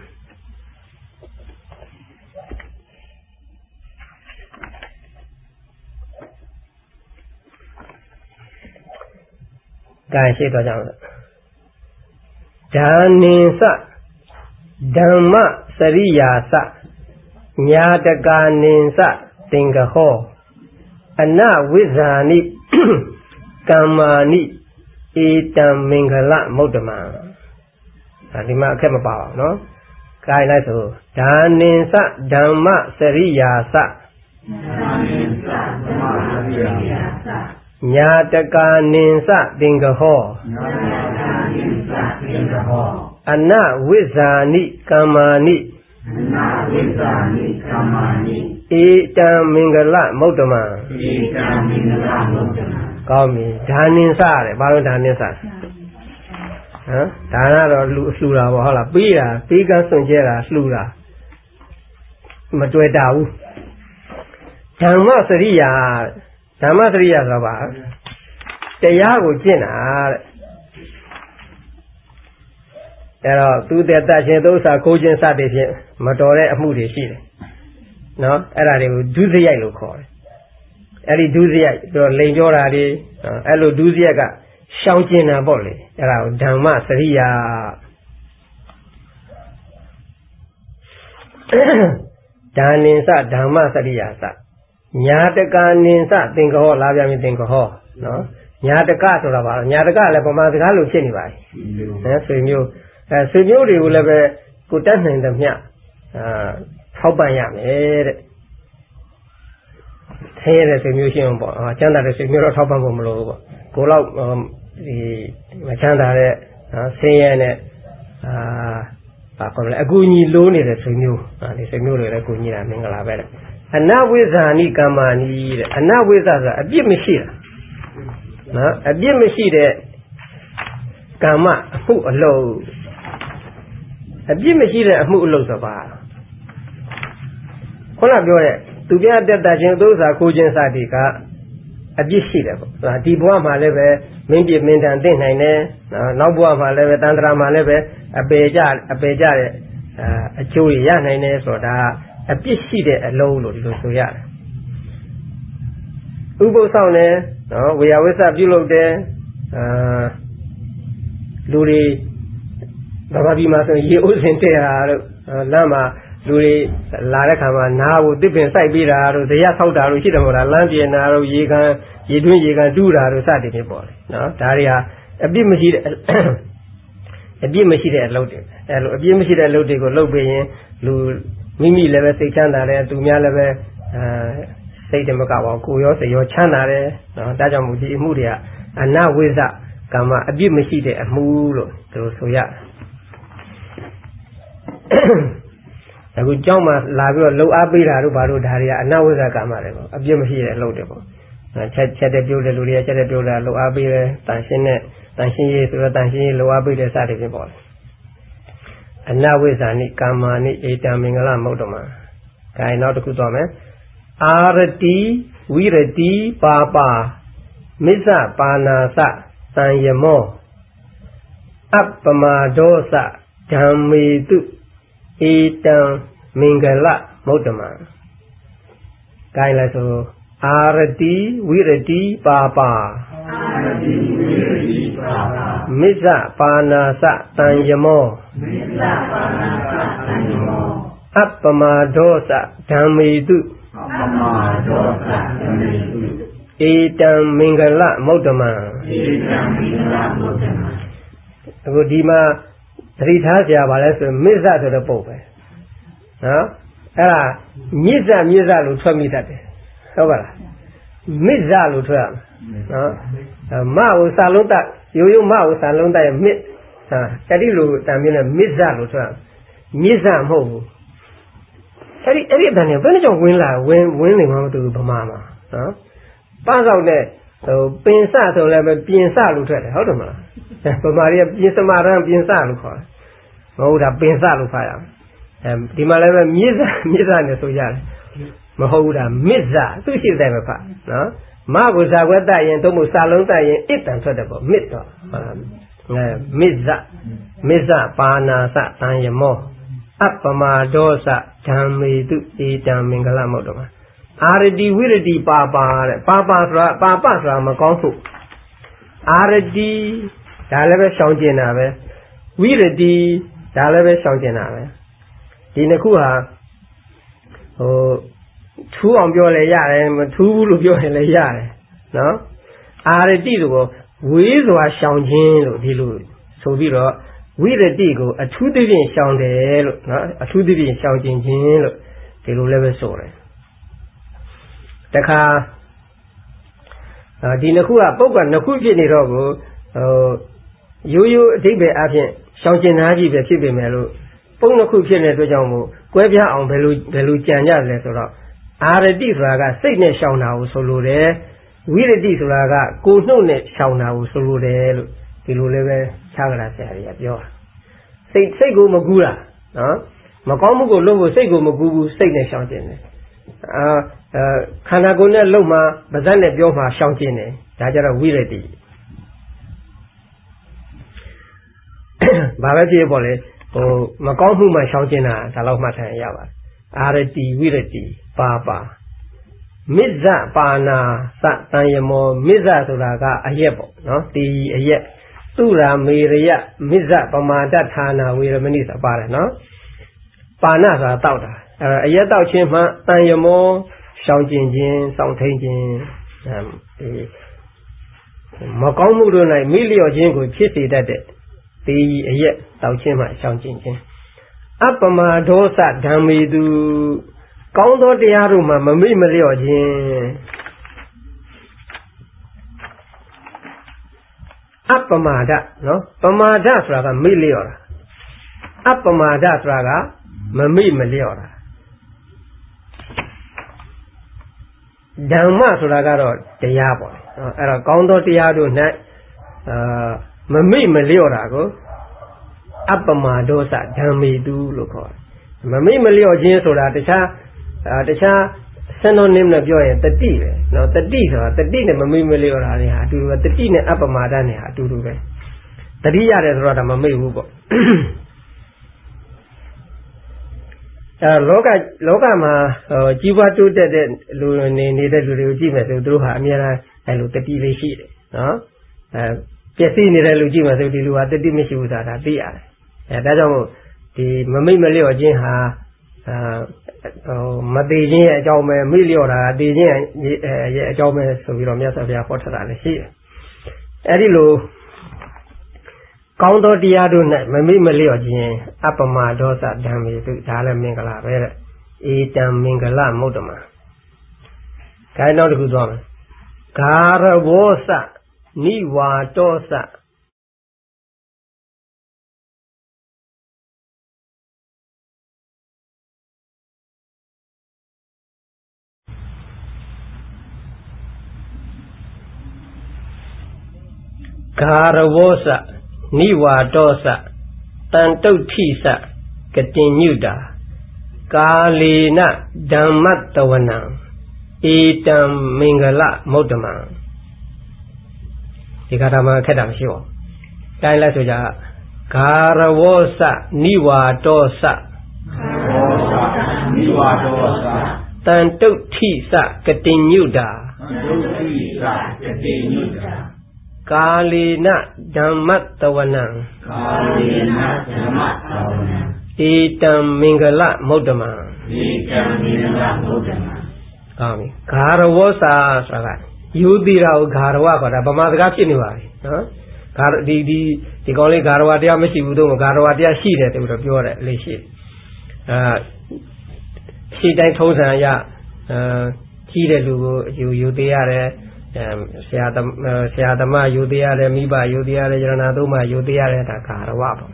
ကဲရှိတော့ကြောင်းဒါနိသဓမ္မစရိယာသညာတကာနိသသင်္ကဟောအနဝိဇာနိကမ္မာနိဧတံမင်္ဂလမုဒ္ဓမံဒီမှာအခက်မပါအောင်နော်။ကိုင်းလိုက်ဆိုဒါနိသဓမ္မစရိယာသညာတကာနိသသင်္ကဟောအနဝိဇာနိကမ္မာနိဧတံမင်္ဂလမုဒ္ဓမံကောင်းပြီဒါနိသတဲ့ဘာလို့ဒါနိသဟမ်ဒါကတော့လူလှူတာပေါ့ဟုတ်လားပေးတာပေးကန်းစွန့်ကြဲတာလှူတာမတွေ့တာဘူးဓမ္မစရိယာဓမ္မစရိယာဆိုတာပါတရားကိုကျင့်တာတဲ့အဲ့တော့သူတဲ့တတ်ခြင်းသုံးစာကိုခြင်းစသည်ဖြင့်မတော်တဲ့အမှုတွေရှိတယ်နော်အဲ့ဒါတွေကိုဒုစရိုက်လို့ခေါ်တယ်အဲ့ဒီဒုစရိုက်ပြီးတော့လိန်ပြောတာတွေအဲ့လိုဒုစရိုက်ကရှောင်ကျင်တာပေါ့လေအဲ့ဒါကိုဓမ္မစရိယာဒါနိသဓမ္မစရိယာသညာတကာနိသသင်္ကဟောလာပြန်ပြီသင်္ကဟောနော်ညာတကဆိုတာပါညာတကလည်းပမာစကားလိုဖြစ်နေပါပြီနော်ဆွေမျိုးအဲဆွေမျိုးတွေကိုလည်းပဲကိုတတ်နိုင်တဲ့မြတ်အာထောက်ပံ့ရမယ်တဲ့ဆင်းရဲတဲ့ဆွေမျိုးရှင်းအောင်ပေါ့ချမ်းသာတဲ့ဆွေမျိုးတော့ထောက်ပံ့ဖို့မလိုဘူးပေါ့ကိုတော့ဒီမချမ်းသာတဲ့ဆင်းရဲတဲ့အာဘာခေါ်လဲအကူအညီလိုးနေတဲ့ဆွေမျိုးဒီဆွေမျိုးတွေလည်းကူညီတာမင်္ဂလာပဲတဲ့အနဝိဇာနိကမ္မာနိတဲ့အနဝိဇ္ဇဆိုတာအပြစ်မရှိတာနော်အပြစ်မရှိတဲ့ကမ္မအမှုအလုပ်အပြစ်မရှိတဲ့အမှုအလုပ်ဆိုပါခုနပြောတဲ့သူပြတက်တာချင်းဥစ္စာကိုချင်းစသည်ကအပြစ်ရှိတယ်ပေါ့ဒီဘဝမှာလည်းပဲမင်းပြမင်းတန်သိနိုင်တယ်နောက်ဘဝမှာလည်းပဲတန်ត្រာမှာလည်းပဲအပေကြအပေကြတဲ့အကျိုးရနိုင်တယ်ဆိုတာအပြစ်ရှိတဲ့အလုံးလို့ဒီလိုဆိုရတယ်ဥပုသ်ဆောင်တယ်နော်ဝေယဝိသပြုလုပ်တယ်အာလူတွေဘာဘာဒီမှာဆိုရေဥစဉ်တဲ့ဟာတို့လမ်းမှာလူတွေလာတဲ့ခါမှာနားကိုတစ်ပင်စိုက်ပေးတာတို့ဇရပ်ဆောက်တာတို့ရှိတယ်မို့လားလမ်းပြင်တာတို့ရေကန်ရေတွင်းရေကန်တူးတာတို့စသည်ဖြင့်ပေါ့လေနော်ဒါတွေဟာအပြစ်မရှိတဲ့အပြစ်မရှိတဲ့အလုပ်တွေအဲလိုအပြစ်မရှိတဲ့အလုပ်တွေကိုလုပ်ပေးရင်လူမိမိလည်းပဲစိတ်ချမ်းသာတယ်သူများလည်းပဲအာစိတ်တမကပါကိုရောစိတ်ရောချမ်းသာတယ်နော်ဒါကြောင့်မို့ဒီအမှုတွေကအနဝိဇ္ဇကမ္မအပြစ်မရှိတဲ့အမှုလို့သူတို့ဆိုရအခုကြောင်းမှာလာပြီးတော့လှုပ်အားပေးတာတို့ဘာလို့ဒါတွေကအနဝိဇ္ဇကမ္မတွေပေါ့အပြစ်မရှိတဲ့အလုပ်တွေပေါ့ချက်ချက်တဲ့ပြုတ်တဲ့လူတွေကချက်တဲ့ပြုတ်တာလှုပ်အားပေးတယ်တန်ရှင်းတဲ့တန်ရှင်းရေးဆိုတော့တန်ရှင်းရေးလှုပ်အားပေးတဲ့စသည်ဖြင့်ပေါ့အနဝိဇ္ဇာနိကာမာနိဧတံမင်္ဂလမௌတ္တမ။ဒါရင်နောက်တစ်ခုသွားမယ်။အာရတိဝိရတိပါပါမစ္ဆပါဏာစသံယမောအပ္ပမဒောစဓမ္မေတုဧတံမင်္ဂလမௌတ္တမ။ဒါရင်လည်းဆိုအာရတိဝိရတိပါပါအာရတိဝိရတိပါပါမစ္ဆပါဏာစသံယမောမစ္ဆပါဏာစသံယမောအပ္ပမဒောစဓမ္မေတုအပ္ပမဒောစဓမ္မေတုဧတံမင်္ဂလမௌတ္တမဧတံမင်္ဂလမௌတ္တမအခုဒီမှာသတိထားကြပါလဲဆိုမစ္ဆဆိုတဲ့ပုတ်ပဲနော်အဲ့ဒါမြစ္ဆမြစ္ဆလို့ထွက်မိတတ်တယ်ဟုတ်ပါလားမစ္ဆလို့ထွက်ရမယ်နော်မကိုစာလုံးတရိုးရိုးမကိုစာလုံးတရဲ့မစ္ဟာအဲ့ဒီလိုတန်ပြင်းနဲ့မစ္ဆလို့ထွက်ရမြစ္ဆမဟုတ်ဘူးအဲ့ဒီအဲ့ဒီအတန်နဲ့ဘယ်နဲ့ကြောင့်ဝင်လာဝင်ဝင်နေမှမတူဘူးဗမာမှာနော်ပန်းဆောက်တဲ့ဟိုပင်စဆိုလည်းပဲပြင်စလို့ထွက်တယ်ဟုတ်တယ်မလားဗမာတွေကပြင်စမာရန်ပြင်စလို့ခေါ်တယ်မဟုတ်တာပင်စလို့ဖတ်ရအောင်အဲဒီမှာလည်းပဲမြစ္ဆမြစ္ဆနဲ့ဆိုရတယ်မဟုတ်ဘူးဒါမစ္ဆသူရှိတဲ့ပဲဖတ်နော်မကိုဇာခွဲတတ်ရင်တို့မို့စာလုံးတတ်ရင်အစ်တန်ထွက်တယ်ပေါ့မစ္တော့အဲမစ္ဆမစ္ဆပါဏာစသံယမောအပ္ပမဒောစဓမ္မေတုဧတံမင်္ဂလမௌတ္တမအာရတိဝိရတိပါပါတဲ့ပါပါဆိုတာပါပဆိုတာမကောင်းဖို့အာရတိဒါလည်းပဲရှောင်ကျင်တာပဲဝိရတိဒါလည်းပဲရှောင်ကျင်တာပဲဒီနှစ်ခုဟာဟိုထူးအောင်ပြောလဲရတယ်မထူးဘူးလို့ပြောရင်လည်းရတယ်နော်အာရတိကိုဝေးစွာရှောင်ခြင်းလို့ဒီလိုဆိုပြီးတော့ဝိရတိကိုအထူးသဖြင့်ရှောင်တယ်လို့နော်အထူးသဖြင့်ရှောင်ကျင်ခြင်းလို့ဒီလိုလည်းပဲဆိုတယ်တခါဒီနှစ်ခုကပုဂ္ဂိုလ်နှစ်ခုဖြစ်နေတော့ကိုဟိုရိုးရိုးအဓိပ္ပာယ်အဖြစ်ရှောင်ကျင်သားကြီးပဲဖြစ်ပေမဲ့လို့ပုံနှစ်ခုဖြစ်နေတဲ့အတွက်ကြောင့်မို့ကွဲပြားအောင်ဘယ်လိုဘယ်လိုကြံကြလဲဆိုတော့အာရတိဆိုတာကစိတ်နဲ့ရှောင်တာကိုဆိုလိုတယ်ဝိရတိဆိုတာကကိုယ်နှုတ်နဲ့ရှောင်တာကိုဆိုလိုတယ်လို့ဒီလိုလည်းပဲခြားကြတာဆရာကြီးကပြောတာစိတ်စိတ်ကိုမကူးတာနော်မကောင်းမှုကိုလုပ်ဖို့စိတ်ကိုမကူးဘူးစိတ်နဲ့ရှောင်ကျင်တယ်အာခန္ဓာကိုယ်နဲ့လုံမှာပါးစပ်နဲ့ပြောမှာရှောင်ကျင်တယ်ဒါကြတော့ဝိရတိဘာပဲဖြစ်ပေါ့လေဟိုမကောင်းမှုမှရှောင်ကျင်တာဒါတော့မှတ်ထားရပါတယ်အာရတိဝိရတိပါပါမစ္ဆပါဏာစတန်ယမောမစ္ဆဆိုတာကအရက်ပေါ့နော်ဒီအရက်သုရာမေရယမစ္ဆပမာဒဌာနာဝေရမဏိစပါတယ်နော်ပါဏဆိုတာတောက်တာအဲအရက်တောက်ခြင်းမှတန်ယမောရှောင်ကျင်ခြင်းစောင့်ထိန်ခြင်းဒီမကောင်းမှုတို့၌မိလျော့ခြင်းကိုဖြစ်စေတတ်တဲ့ဒီအရက်တောက်ခြင်းမှရှောင်ကျင်ခြင်းအပ္ပမဒောစဓမ္မေတုကောင်းသောတရားတို့မှာမမိမလျော့ခြင်းအပ္ပမဒနော်ပမာဒဆိုတာကမိလျော့တာအပ္ပမဒဆိုတာကမမိမလျော့တာ Dhamma Suragaro, the Yabo, a condo tiado net, Mami Meliorago, Apama dosa, Dhammi do look. Mami Melio Jinsura, the Cha, the Cha, synonym of joy, the tea, no, the tea, the tea, the Mami Meliora, do the tea, Apama Dania, do the The Dia is rather Mami Hugo. Loka Lokama, Jiva to the Lune needed to Lujima to do Hamira and Lutati sheet. Piassini Lujima to do at the Dimishi with that idea. And that's the Mami Melio Jinha Madijin, Jaume, Miliora, Dijin, Jaume, so we don't miss a via Portala here. Edilu Counter Diadun, Mami Melio, Apama dosa, Dami, Tala Mingala, Etam Mingala, Modama. Kind of good one. Caravosa, Niwa dosa. Caravosa. Niwa dosa, tanto tisa, continuda, Kalina, Dhammattawana, Etam Mingala, Modama. Ikatama Kadam Shiva. Kaila Suja, Karavosa, Niwa dosa, Niwa dosa, tanto tisa, continuda, tanto tisa, continuda. Kalina Dhammattawana Kalina Dhammattawana Etam Mingala Modama Etam Mingala Modama Kami Karavosa Saga Yudira Garwa Pada Bamadaga Chinivari Kar di di di kali Garwa dia mesti butuh Garwa dia si deh tu udah pure lesi si dan thosan ya si deh lu Yudira deh Siadama Yudia, Miba, Yudia, Janaduma, Yudia, Karawap.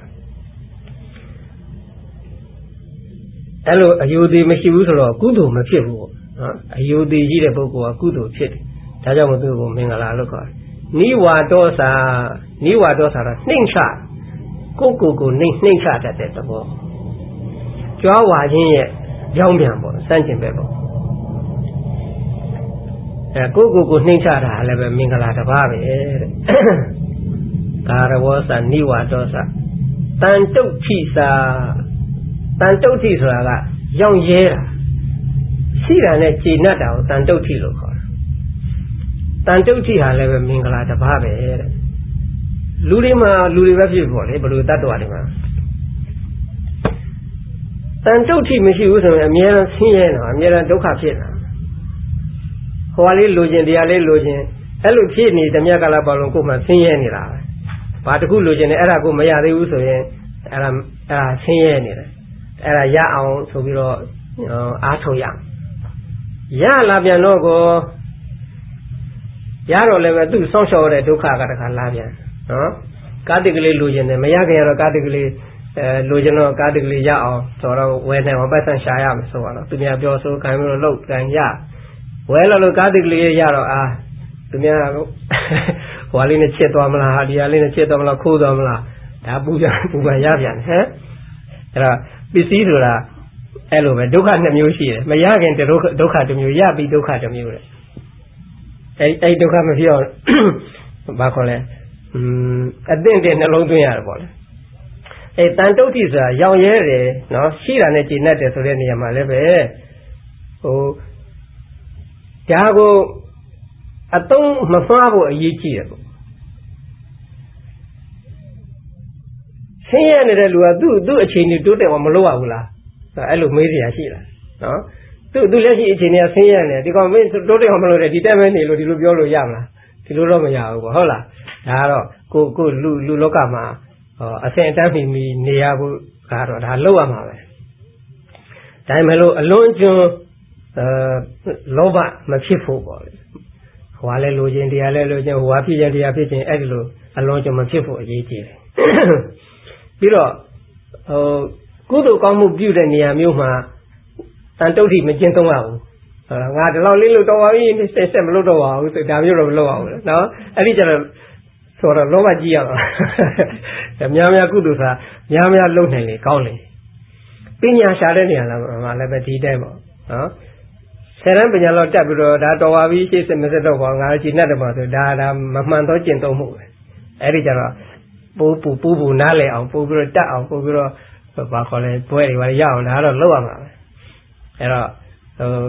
Hello, Yudi Meshiuso, Kudu, Machivu, Yudi Yidabuko, Kudu, Chit, Tajamudu, Mingala Loka. Niwa dosa, Niwa dosa, Ningsha, Kuku, Ningsha at the table. Jawa, Jambiambo, Sanjin Bebo. Kuku Ninchara, Leva Mingala Babi Karavosa, Niwa dosa. Tanto Tisa Tanto Tisa, young Yera. Sirane Chinata, Tanto Tilo. Tanto Tiha, Leva Mingala Babi Lurima, Luriva Vivoli, but with that one. Tanto Timishi was a mere Siena, a mere Doka. Wali Lujin, the Ale Lujin, Elu Kidney, the Miagala Balokuma, Sieni. Particle Lujin, Erago Maya, the Uso, Era Sieni, Era Yao, so we are Ato Yang. Ya Labianogo Yaro level do social at Duka Labian. Categorically Lujin, the Mayagero categorically Lujino categorically Yao, so when they were better Shayam, so to me, I've also kind of looked and ya. Well, look at the Yaro, ah, to me, while in a chetomla, the Alina chetomla, Kudomla, Abuja, Ubayavian, eh? Bisidura, Elove, Duka the Mushi, Mayagan, the Duka to Mu, Yabi Duka to Mu. A Duka Mafio, Bacole, a dent in a long year. A Tanto Tisa, young Yere, no, she and a Ginet, so then Yamaleve. Oh. Jago Atom Mafavo a Yichi. Say and do do a chain to the Maloa, Alumeria Shila. No? Do do let each in a say and the convince to do the Homolo determine the Lubiolo Yama, Tilomaya, Hola, Aro, go go Lulokama, a Saint Anthony Niabu, Caro, Haloama. Time hello alone. Loba Machifu, while losing the allergen, who are pitching the pitching Eglo, along to Machifu, Yeti. Below, good Kamu Buda near Muma, and told him a gentleman. ငါဒီလောက်လေးလို့တော့ပါပြီဆက်ဆက်မလို့တော့ပါဘူးဒါမျိုးတော့မလုပ်အောင်နော်အဲ့ဒီကျတော့ဆိုတော့လောဘကြီးရပါများများကုသိုလ်စာများများလုပ်နိုင်လေကောင်းလေပညာရှာတဲ့နေရာလားမှာလည်းပဲဒီတိုင်းပေါ့နော်ဆယ်တန်းပညာလောက်တက်ပြီးတော့ဒါတော်ပါပြီရှေ့ဆက်မဆက်တော့ပါငါကြည်နဲ့တယ်ပါဆိုဒါဒါမမှန်တော့ကျင့်သုံးမှုပဲအဲ့ဒီကျတော့ပူပူပူပူနားလည်အောင်ပို့ပြီးတော့တက်အောင်ပို့ပြီးတော့ဘာခေါ်လဲပွဲတွေပါရအောင်ဒါတော့လုပ်ရမှာပဲအဲ့တော့ဟို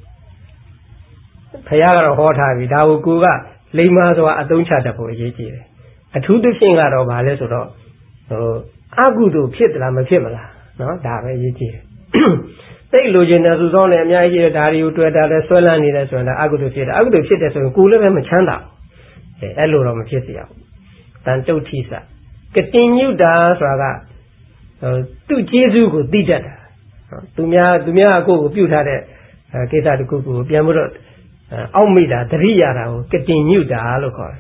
ဖခင်ကတော့ဟောထားပြီဒါကိုကိုကလိမ္မာစွာအသုံးချတတ်ဖို့အရေးကြီးတယ်အထူးသဖြင့်ကတော့ဗာလဲဆိုတော့ဟိုအကုသိုလ်ဖြစ်သလားမဖြစ်မလားနော်ဒါပဲအရေးကြီးတယ်သိလိုချင်တဲ့သူဆောင်လည်းအများကြီးဒါတွေကိုတွေ့တာလည်းဆွဲလန်းနေတယ်ဆိုရင်ဒါအကုသိုလ်ဖြစ်တယ်အကုသိုလ်ဖြစ်တယ်ဆိုရင်ကိုယ်လည်းပဲမချမ်းသာဘူးအဲအဲ့လိုတော့မဖြစ်စေရဘူးတန်တုတ်ထိစကတင်ညုတာဆိုတာကသူ့ကျေးဇူးကိုသိတတ်တာသူများသူများအကိုကိုပြုထားတဲ့ကိစ္စတစ်ခုကိုပြန်ပြီးတော့အောက်မိတာတရိယာတာကိုကတင်ညုတာလို့ခေါ်တယ်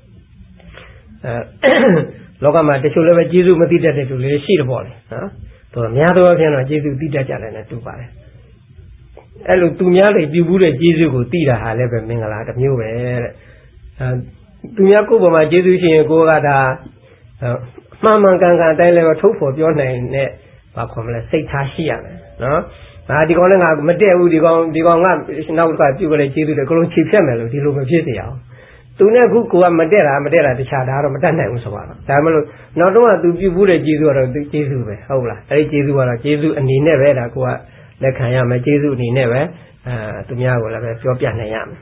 အဲလောကမှာတချို့လည်းပဲကျေးဇူးမသိတတ်တဲ့သူတွေရှိတယ်ပေါ့လေနော်သူအများသောအားဖြင့်တော့ကျေးဇူးသိတတ်ကြတယ်နဲ့တူပါတယ်အဲ့လိုသူများတွေပြုဘူးတဲ့ကျေးဇူးကိုသိတာဟာလည်းပဲမင်္ဂလာတစ်မျိုးပဲတဲ့အဲသူများကိုယ်ပေါ်မှာကျေးဇူးရှိရင်ကိုယ်ကဒါမှန်မှန်ကန်ကန်အတိုင်းလည်းပဲထုတ်ဖော်ပြောနိုင်တဲ့ဘာခေါ်မလဲစိတ်ထားရှိရမယ်နော်ငါဒီကောင်လည်းငါမတည့်ဘူးဒီကောင်ဒီကောင်ကနောက်ကပြုတ်ကြလေကျေးဇူးတွေကလုံးချီဖြတ်မယ်လို့ဒီလိုမဖြစ်စေအောင်သူနဲ့ခုကိုကမတည့်တာမတည့်တာတခြားဒါတော့မတတ်နိုင်ဘူးဆိုပါတော့ဒါမှမဟုတ်နောက်တော့ကသူပြုတ်ဘူးတဲ့ကျေးဇူးကတော့ကျေးဇူးပဲဟုတ်လားအဲဒီကျေးဇူးကတော့ကျေးဇူးအနေနဲ့ပဲဒါကိုကလက်ခံရမယ်ကျေးဇူးအနေနဲ့ပဲအဲသူများကိုလည်းပဲပြောပြနိုင်ရမယ်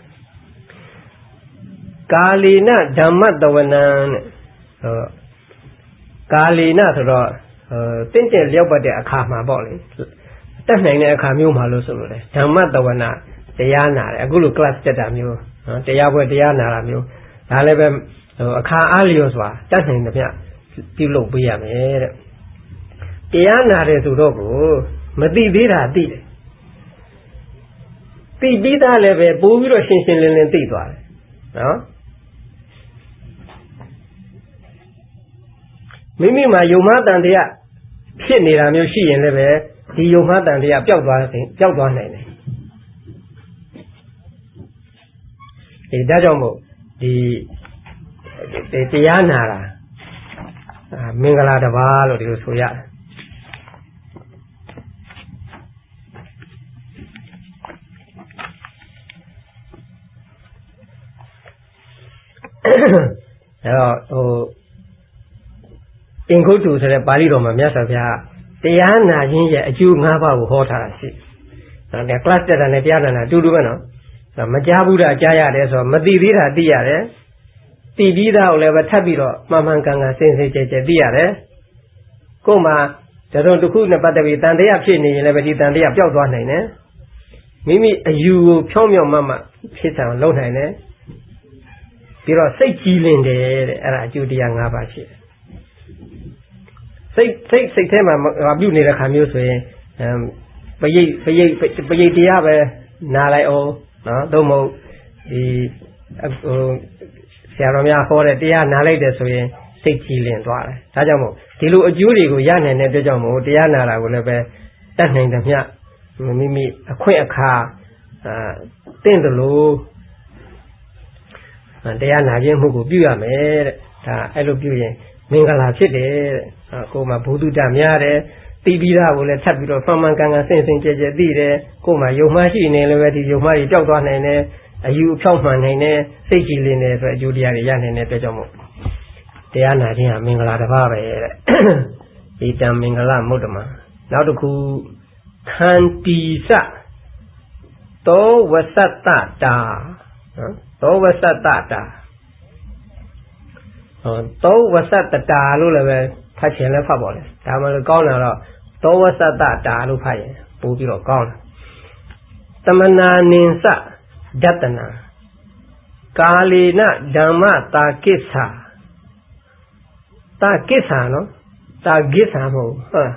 ကာလီနဓမ္မတဝနံတဲ့ဟောကာလီနဆိုတော့ဟိုတင့်တယ်လျောက်ပတ်တဲ့အခါမှာပေါ့လေတက်နိုင်တဲ့အခါမျိုးမှာလို့ဆိုလို့လေဓမ္မတဝနာတရားနာတယ်အခုလို class တက်တာမျိုးနော်တရားပွဲတရားနာတာမျိုးဒါလည်းပဲဟိုအခါအားလျော်စွာတက်နိုင်တဲ့ပြပြုလုပ်ပေးရမယ်တဲ့တရားနာတယ်ဆိုတော့ကိုမသိသေးတာသိတယ်သိပြီးသားလည်းပဲပို့ပြီးတော့ရှင်းရှင်းလင်းလင်းသိသွားတယ်နော်မိမိမှာယုံမှတန်တရားဖြစ်နေတာမျိုးရှိရင်လည်းပဲဒီယုံမှတန်တရားပျောက်သွားတယ်ပျောက်သွားနိုင်တယ်ဒီဒါကြောင့်မို့ဒီတရားနာတာမင်္ဂလာတစ်ပါးလို့ဒီလိုဆိုရတယ်အဲ့တော့ဟိုအင်္ဂုတ္တုဆိုတဲ့ပါဠိတော်မှာမြတ်စွာဘုရားတရားနာခြင်းရဲ့အကျိုး၅ပါးကိုဟောထားတာရှိတယ်။ဒါ class တက်တာနဲ့တရားနာတာအတူတူပဲနော်။မကြားဘူးတာကြားရတယ်ဆိုတော့မသိသေးတာသိရတယ်။သိပြီးသားကိုလည်းပဲထပ်ပြီးတော့မှန်မှန်ကန်ကန်စင်စင်ကြဲကြဲသိရတယ်။ကို့မှာတရုံတစ်ခုနဲ့ပတ်သက်ပြီးတန်တရားဖြစ်နေရင်လည်းပဲဒီတန်တရားပျောက်သွားနိုင်တယ်။မိမိအယူကိုဖြောင်းမြောင်မှမှဖြစ်ဆောင်လုပ်နိုင်တယ်။ပြီးတော့စိတ်ကြည်လင်တယ်တဲ့အဲ့ဒါအကျိုးတရား၅ပါးရှိတယ်။စိတ်စိတ်စိတ်ထဲမှာပြုနေတဲ့ခါမျိုးဆိုရင်ပရိတ်ပရိတ်ပရိတ်တရားပဲနားလိုက်အောင်နော်သို့မဟုတ်ဒီဟိုဆရာတော်များဟောတဲ့တရားနားလိုက်တယ်ဆိုရင်စိတ်ကြည်လင်သွားတယ်ဒါကြောင့်မို့ဒီလိုအကျိုးတွေကိုရနိုင်တဲ့အတွက်ကြောင့်မို့တရားနာတာကိုလည်းပဲတတ်နိုင်တယ်မြတ်မိမိအခွင့်အခါအာတင့်တယ်လို့တရားနာခြင်းမှုကိုပြုရမယ်တဲ့ဒါအဲ့လိုပြုရင်မင်္ဂလာဖြစ်တယ်တဲ့ကိုယ်မှာဘုဒ္ဓတများတယ်သိပြီးသားကိုလည်းထပ်ပြီးတော့မှန်မှန်ကန်ကန်စင်စင်ကြဲကြဲသိတယ်ကိုယ်မှာယုံမှရှိနေလည်းပဲဒီယုံမှကြီးကြောက်သွားနိုင်တယ်အယူအဖြောက်မှန်နိုင်တယ်စိတ်ကြည်လင်တယ်ဆိုအကျိုးတရားတွေရနိုင်တဲ့အတွက်ကြောင့်မို့တရားနာခြင်းဟာမင်္ဂလာတစ်ပါးပဲတဲ့ဒီတံမင်္ဂလာမုဒ္ဓမာနောက်တစ်ခုခန္တီစသောဝသတ္တတာနော်သောဝသတ္တတာသောဝသတ္တတာလို့လည်းပဲဖတ်ချင်လည်းဖတ်ပါလေဒါမှလည်းကောင်းတာတော့သောဝသတ္တတာလို့ဖတ်ရင်ပို့ပြီးတော့ကောင်းတယ်သမနာနိစဒတနာကာလေနဓမ္မတာကိစ္ဆာတာကိစ္ဆာနော်တာကိစ္ဆာမဟုတ်ဟုတ်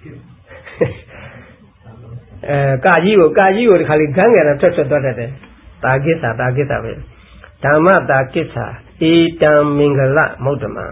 အဲကာကြီးကိုကာကြီးကိုဒီခါလေးဂန်းငယ်တော့ထွက်ထွက်သွားတတ်တယ်တာကိစ္ဆာတာကိစ္ဆာပဲဓမ္မတာကိစ္ဆာဧတံမင်္ဂလမုဒ္ဓမာ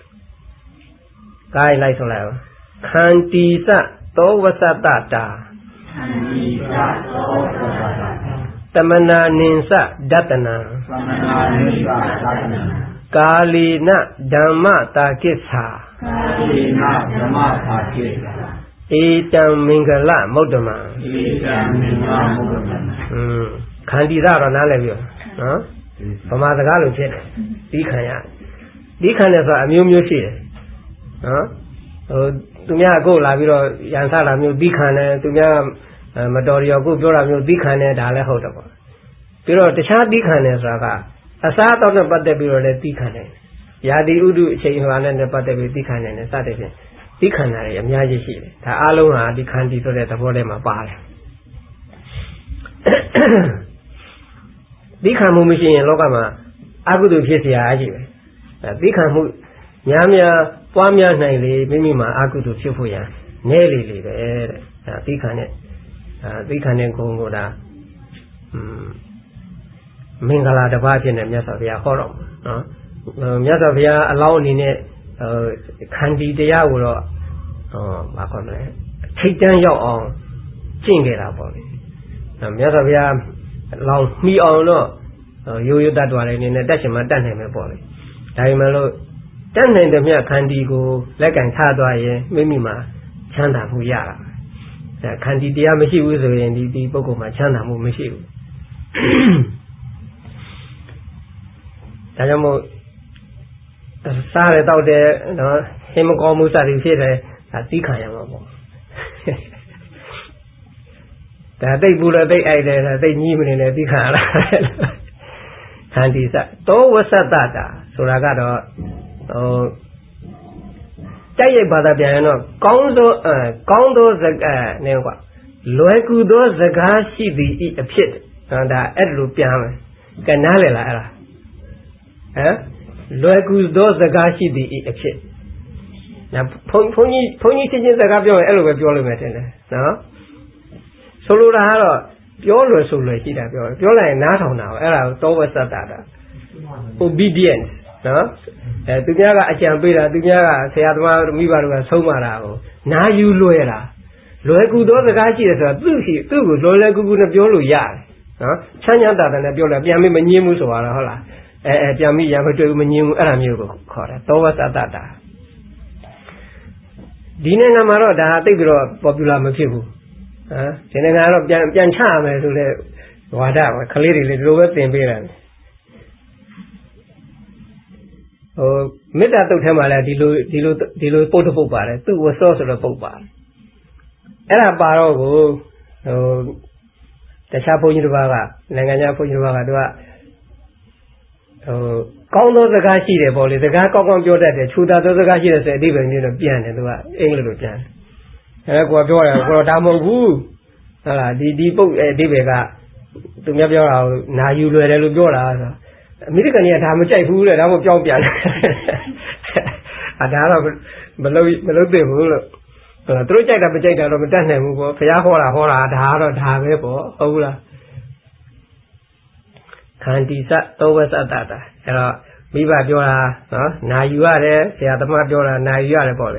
ကိုင်းလိုက်ဆိုလိုက်အောင်ခန္တီစသောဝသတ္တတာခန္တီစသောဝသတ္တတာ Tamana ninsa datana Tamana ninsa datana Kalina dhamma takisa Kalina dhamma takisa Etam mingala modama Etam mingala modama Hmm Khandi ra ro na le bi no Vama saka lo phitတယ်ဒီခံရဒီခံတယ်ဆိုတာအမျိုးမျိုးရှိတယ်နော်ဟိုသူများကိုလာပြီးတော့ရန်ဆလာမျိုးဒီခံတယ်သူများမတော်ရကိုပြောတာမျိုးဒီခံတယ်ဒါလည်းဟုတ်တယ်ပေါ့ပြီးတော့တခြားဒီခံတယ်ဆိုတာကအစားအသောက်နဲ့ပတ်သက်ပြီးတော့လည်းဒီခံတယ်ယာတိဥဒုအချိန်ဟောနဲ့ပတ်သက်ပြီးဒီခံတယ်နဲ့စတဲ့ဖြင့်ဒီခံတာတွေအများကြီးရှိတယ်ဒါအလုံးဟာဒီခံတီဆိုတဲ့သဘောထဲမှာပါတယ်ဒီခံမှုမရှိရင်လောကမှာအကုသိုလ်ဖြစ်เสียအားကြီးပဲဒီခံမှုများများပွားများနိုင်လေမိမိမှာအကုသိုလ်ဖြစ်ဖို့ရနည်းလေလေပဲတဲ့ဒီခံနဲ့ဒီခံနဲ့ဂုဏ်ကိုဒါမင်္ဂလာတစ်ပါးဖြစ်နေမြတ်စွာဘုရားဟောတော့နော်မြတ်စွာဘုရားအလောင်းအနေနဲ့ခန္တီတရားကိုတော့ဟောဘာခေါ်မလဲထိတ်တန်းရောက်အောင်ကျင့်ခဲ့တာပေါ့လေမြတ်စွာဘုရားလောင်းမှီအောင်တော့ရိုးရိုးတတ်တော်လည်းနေနဲ့တက်ရှင်မှတတ်နိုင်မယ်ပေါ့လေဒါပေမဲ့လို့တတ်နိုင်တဲ့မြတ်ခန္တီကိုလက်ကင်ထားသွားရင်မိမိမှာချမ်းသာမှုရတာအဲခန္တီတရားမရှိဘူးဆိုရင်ဒီဒီပုဂ္ဂိုလ်မှာချမ်းသာမှုမရှိဘူးဒါကြောင့်မို့စားရတော့တဲ့နော်ဟင်းမကောင်းမှုစသည်ဖြစ်တယ်ဒါသိခံရမှာပေါ့ဒါတိတ်ဘူးလို့တိတ်အိုက်တယ်တိတ်ကြီးမနေနဲ့သိခံရတာခန္တီစသောဝဆတ္တတာဆိုတာကတော့ဟိုတိုက်ရိုက်ဘာသာပြန်ရင်တော့ကောင်းသောအဲကောင်းသောစကားနဲ့ကွာလွယ်ကူသောစကားရှိသည်ဤအဖြစ်ဒါအဲ့လိုပြန်မယ်ကနားလေလားအဲ့ဒါဟမ်လွယ်ကူသောစကားရှိသည်ဤအဖြစ်ဒါဘုန်းဘုန်းကြီးဘုန်းကြီးချင်းချင်းစကားပြောရင်အဲ့လိုပဲပြောလို့မယ်ထင်တယ်နော်ဆိုလိုတာကတော့ပြောလွယ်ဆိုလွယ်ရှိတာပြောတယ်ပြောလိုက်ရင်နားထောင်တာအဲ့ဒါကိုသောဝဆတ္တတာ obedience နော်အဲသူများကအကြံပေးတာသူများကဆရာသမားမိဘတို့ကဆုံးမတာကိုနားယူလွယ်တာလွယ်ကူသောစကားရှိတယ်ဆိုတာသူ့ရှိသူ့ကိုလွယ်လွယ်ကူကူနဲ့ပြောလို့ရတယ်နော်ချမ်းချမ်းသာသာနဲ့ပြောလဲပြန်ပြီးမငြင်းဘူးဆိုတာဟုတ်လားအဲအဲပြန်ပြီးရမတွေ့ဘူးမငြင်းဘူးအဲ့ဒါမျိုးကိုခေါ်တယ်သောဝဆတ္တတာဒီနိုင်ငံမှာတော့ဒါသိပြီးတော့ popular မဖြစ်ဘူးဟမ်ဒီနိုင်ငံကတော့ပြန်ပြန်ချရမယ်ဆိုတဲ့ဝါဒပဲကလေးတွေလည်းဒီလိုပဲသင်ပေးတယ်ဟိုမေတ္တာတုတ်ထဲမှာလည်းဒီလိုဒီလိုဒီလိုပုတ်တပုတ်ပါတယ်သူ့ဝဆောဆိုတော့ပုတ်ပါတယ်အဲ့ဒါပါတော့ကိုဟိုတခြားဘုန်းကြီးတစ်ပါးကနိုင်ငံခြားဘုန်းကြီးတစ်ပါးကသူကဟိုကောင်းသောစကားရှိတယ်ပေါ့လေစကားကောင်းကောင်းပြောတတ်တယ်ခြူတာသောစကားရှိတယ်ဆိုအဓိပ္ပာယ်မျိုးတော့ပြန်တယ်သူကအင်္ဂလိပ်လိုပြန်တယ်အဲကိုကပြောတယ်ကိုတော့ဒါမဟုတ်ဘူးဟုတ်လားဒီဒီပုတ်အဓိပ္ပာယ်ကသူများပြောတာကိုနာယူလွယ်တယ်လို့ပြောတာဆိုအမေရိကန်ကြီးကဒါမကြိုက်ဘူးတဲ့ဒါမှမပြောင်းပြန်တယ်အဲဒါတော့မလို့မလို့သိဘူးလို့သူတို့ကြိုက်တာမကြိုက်တာတော့မတတ်နိုင်ဘူးပေါ့ဘုရားဟောတာဟောတာဒါကတော့ဒါပဲပေါ့ဟုတ်ဘူးလားခန္တီစသောဝဆတ္တတာအဲ့တော့မိဘပြောတာနော်နာယူရတယ်ဆရာသမားပြောတာနာယူရတယ်ပေါ့လေ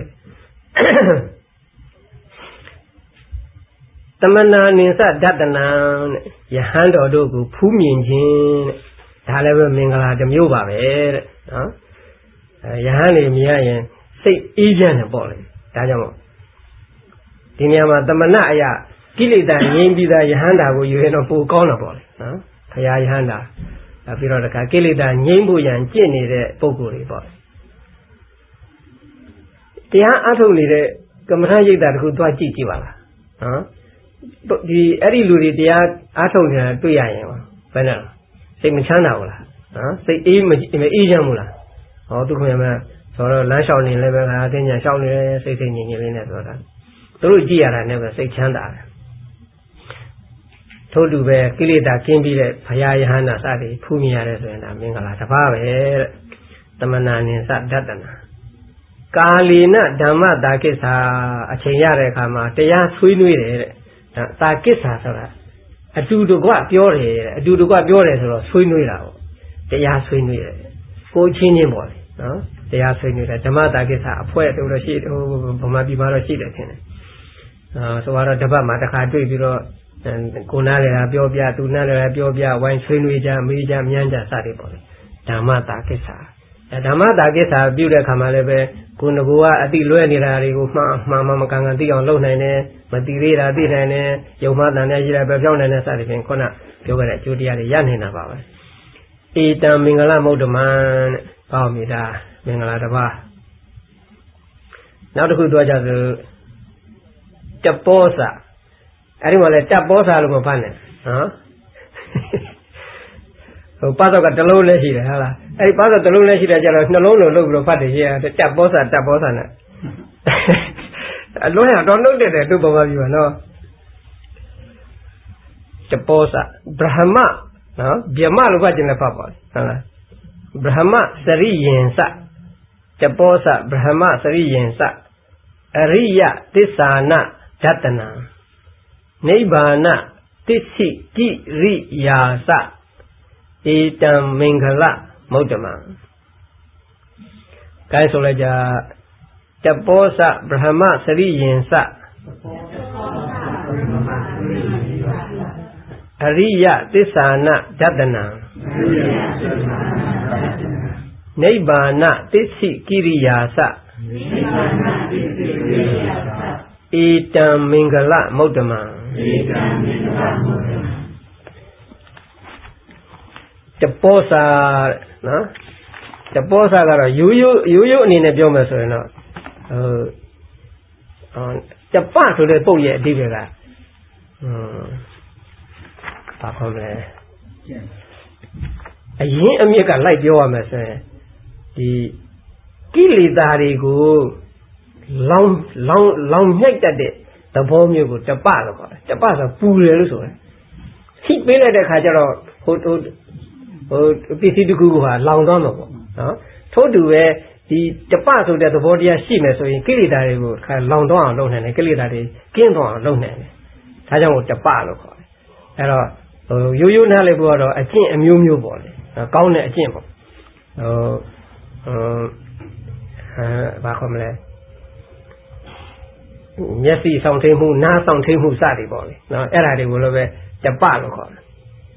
တမနာနိစ္စဒတနာတဲ့ယဟန်တော်တို့ကိုဖူးမြင်ခြင်းတဲ့ဒါလည်းပဲမင်္ဂလာတစ်မျိုးပါပဲတဲ့နော်အဲယဟန်လေးမြင်ရရင်စိတ်အေးချမ်းတယ်ပေါ့လေဒါကြောင့်မို့ဒီနေရာမှာတမနာအရာကိလေသာငြိမ်းပြီးသားယဟန်တာကိုယူရင်တော့ပိုကောင်းတာပေါ့လေနော်ခရာယဟန်တာပြီးတော့တခါကိလေသာငြိမ်းဖို့ရန်ကြင့်နေတဲ့ပုံကိုယ်တွေပေါ့တရားအထုတ်နေတဲ့ကမ္မထာရိပ်တာတခုသွားကြည့်ကြည့်ပါလားနော်ဒီအဲ့ဒီလူတွေတရားအားထုတ်နေတာတွေ့ရရင်ဘယ်နဲ့စိတ်မချမ်းသာဘူးလားနော်စိတ်အေးမအေးချမ်းဘူးလားဟောသူခင်ဗျာဆိုတော့လမ်းလျှောက်နေလည်းပဲငါအသိဉာဏ်လျှောက်နေစိတ်စိတ်ငြိမ်ငြိမ်လေးနဲ့ဆိုတာသူတို့ကြည့်ရတာနဲ့ပဲစိတ်ချမ်းသာတယ်ထို့တူပဲကိလေသာကင်းပြီးတဲ့ဘုရားယဟန္တာစသည်ဖူးမြင်ရတယ်ဆိုရင်ဒါမင်္ဂလာတစ်ပါးပဲတဲ့တမနာနိစ္စဒတနာကာလီနဓမ္မတာကိစ္ဆာအချိန်ရတဲ့အခါမှာတရားဆွေးနွေးတယ်တဲ့တာကိစ္ဆာဆိုတာအတူတကွပြောတယ်တဲ့အတူတကွပြောတယ်ဆိုတော့ဆွေးနွေးတာပေါ့တရားဆွေးနွေးတယ်ကိုချင်းချင်းပေါ့လေနော်တရားဆွေးနွေးတယ်ဓမ္မတာကိစ္ဆာအဖွဲ့တို့လို့ရှိဟိုဗမာပြည်မှာတော့ရှိတယ်ထင်တယ်အာဆိုတော့တပတ်မှာတစ်ခါတွေ့ပြီးတော့ကိုနာလေတာပြောပြသူနာလေတာပြောပြဝိုင်းဆွေးနွေးကြမေးကြမြန်းကြစတယ်ပေါ့လေဓမ္မတာကိစ္စအဲဓမ္မတာကိစ္စပြုတဲ့ခါမှာလည်းပဲကိုငကိုကအတိလွဲနေတာတွေကိုမှားမှားမှမကန်ကန်သိအောင်လုပ်နိုင်တယ်မတိသေးတာသိနိုင်တယ်ယုံမှတန်တဲ့ရှိတယ်ပဲပြောင်းနိုင်တဲ့စသဖြင့်ခုနပြောခဲ့တဲ့အကျိုးတရားတွေရနေတာပါပဲဧတံမင်္ဂလမௌတ္တမံတဲ့ပေါ့မိတာမင်္ဂလာတစ်ပါးနောက်တစ်ခုတွားကြဆိုတပောစအဲ့ဒီမှာလဲတပ်ပောစာလို့မဖတ်နဲ့နော်ဟိုပတ်တော့ကတစ်လုံးလည်းရှိတယ်ဟုတ်လားအဲ့ဒီပတ်တော့တစ်လုံးလည်းရှိတယ်ကြတော့နှလုံးလုံးလုပ်ပြီးတော့ဖတ်တယ်ရှိရတယ်တပ်ပောစာတပ်ပောစာနဲ့အလုံးရတော့နှုတ်တယ်သူ့ဘဝပြီးပါနော်တပောစာဗြဟ္မနော်ဗြဟ္မလို့ဖတ်ခြင်းလည်းဖတ်ပါဟုတ်လားဗြဟ္မစရိယင်စတပောစာဗြဟ္မစရိယင်စအရိယသစ္စာနာဒတနာနိဗ္ဗာနသစ္စိကိရိယာစဧတံမင်္ဂလမௌတ္တမံကိုင်းဆိုလိုက်ကြတပောစဗြဟ္မစရိယင်စအရိယသစ္စာနာဒတနာနိဗ္ဗာနသစ္စိကိရိယာစဧတံမင်္ဂလမௌတ္တမံဧတံမင်္ဂလမௌတ္တမံတပောစာနော်တပောစာကတော့ရိုးရိုးရိုးရိုးအနေနဲ့ပြောမယ်ဆိုရင်တော့ဟိုတပဆိုတဲ့ပုတ်ရဲ့အဓိပ္ပာယ်ကဟွန်းဘာခေါ်လဲအရင်အမြစ်ကလိုက်ပြောရမယ်ဆိုရင်ဒီကိလေသာတွေကိုလောင်လောင်လောင်မြိုက်တတ်တဲ့သဘောမျိုးကိုတပလို့ခေါ်တယ်တပဆိုပူတယ်လို့ဆိုတယ်ဟိပေးလိုက်တဲ့ခါကျတော့ဟိုဟိုဟိုပစ္စည်းတစ်ခုကလောင်သွားမှာပေါ့နော်ထို့တူပဲဒီတပဆိုတဲ့သဘောတရားရှိမယ်ဆိုရင်ကိလေသာတွေကိုခါလောင်သွားအောင်လုပ်နိုင်တယ်ကိလေသာတွေကင်းသွားအောင်လုပ်နိုင်တယ်ဒါကြောင့်ကိုတပလို့ခေါ်တယ်အဲ့တော့ဟိုရိုးရိုးနားလေးကတော့အကျင့်အမျိုးမျိုးပေါ့လေကောင်းတဲ့အကျင့်ပေါ့ဟိုဟိုအဲဘာခေါ်မလဲမျက်စိဆောင်ထိန်မှုနားဆောင်ထိန်မှုစသည်ပေါ့လေနော်အဲ့ဒါတွေကိုလည်းပဲတပလို့ခေါ်တယ်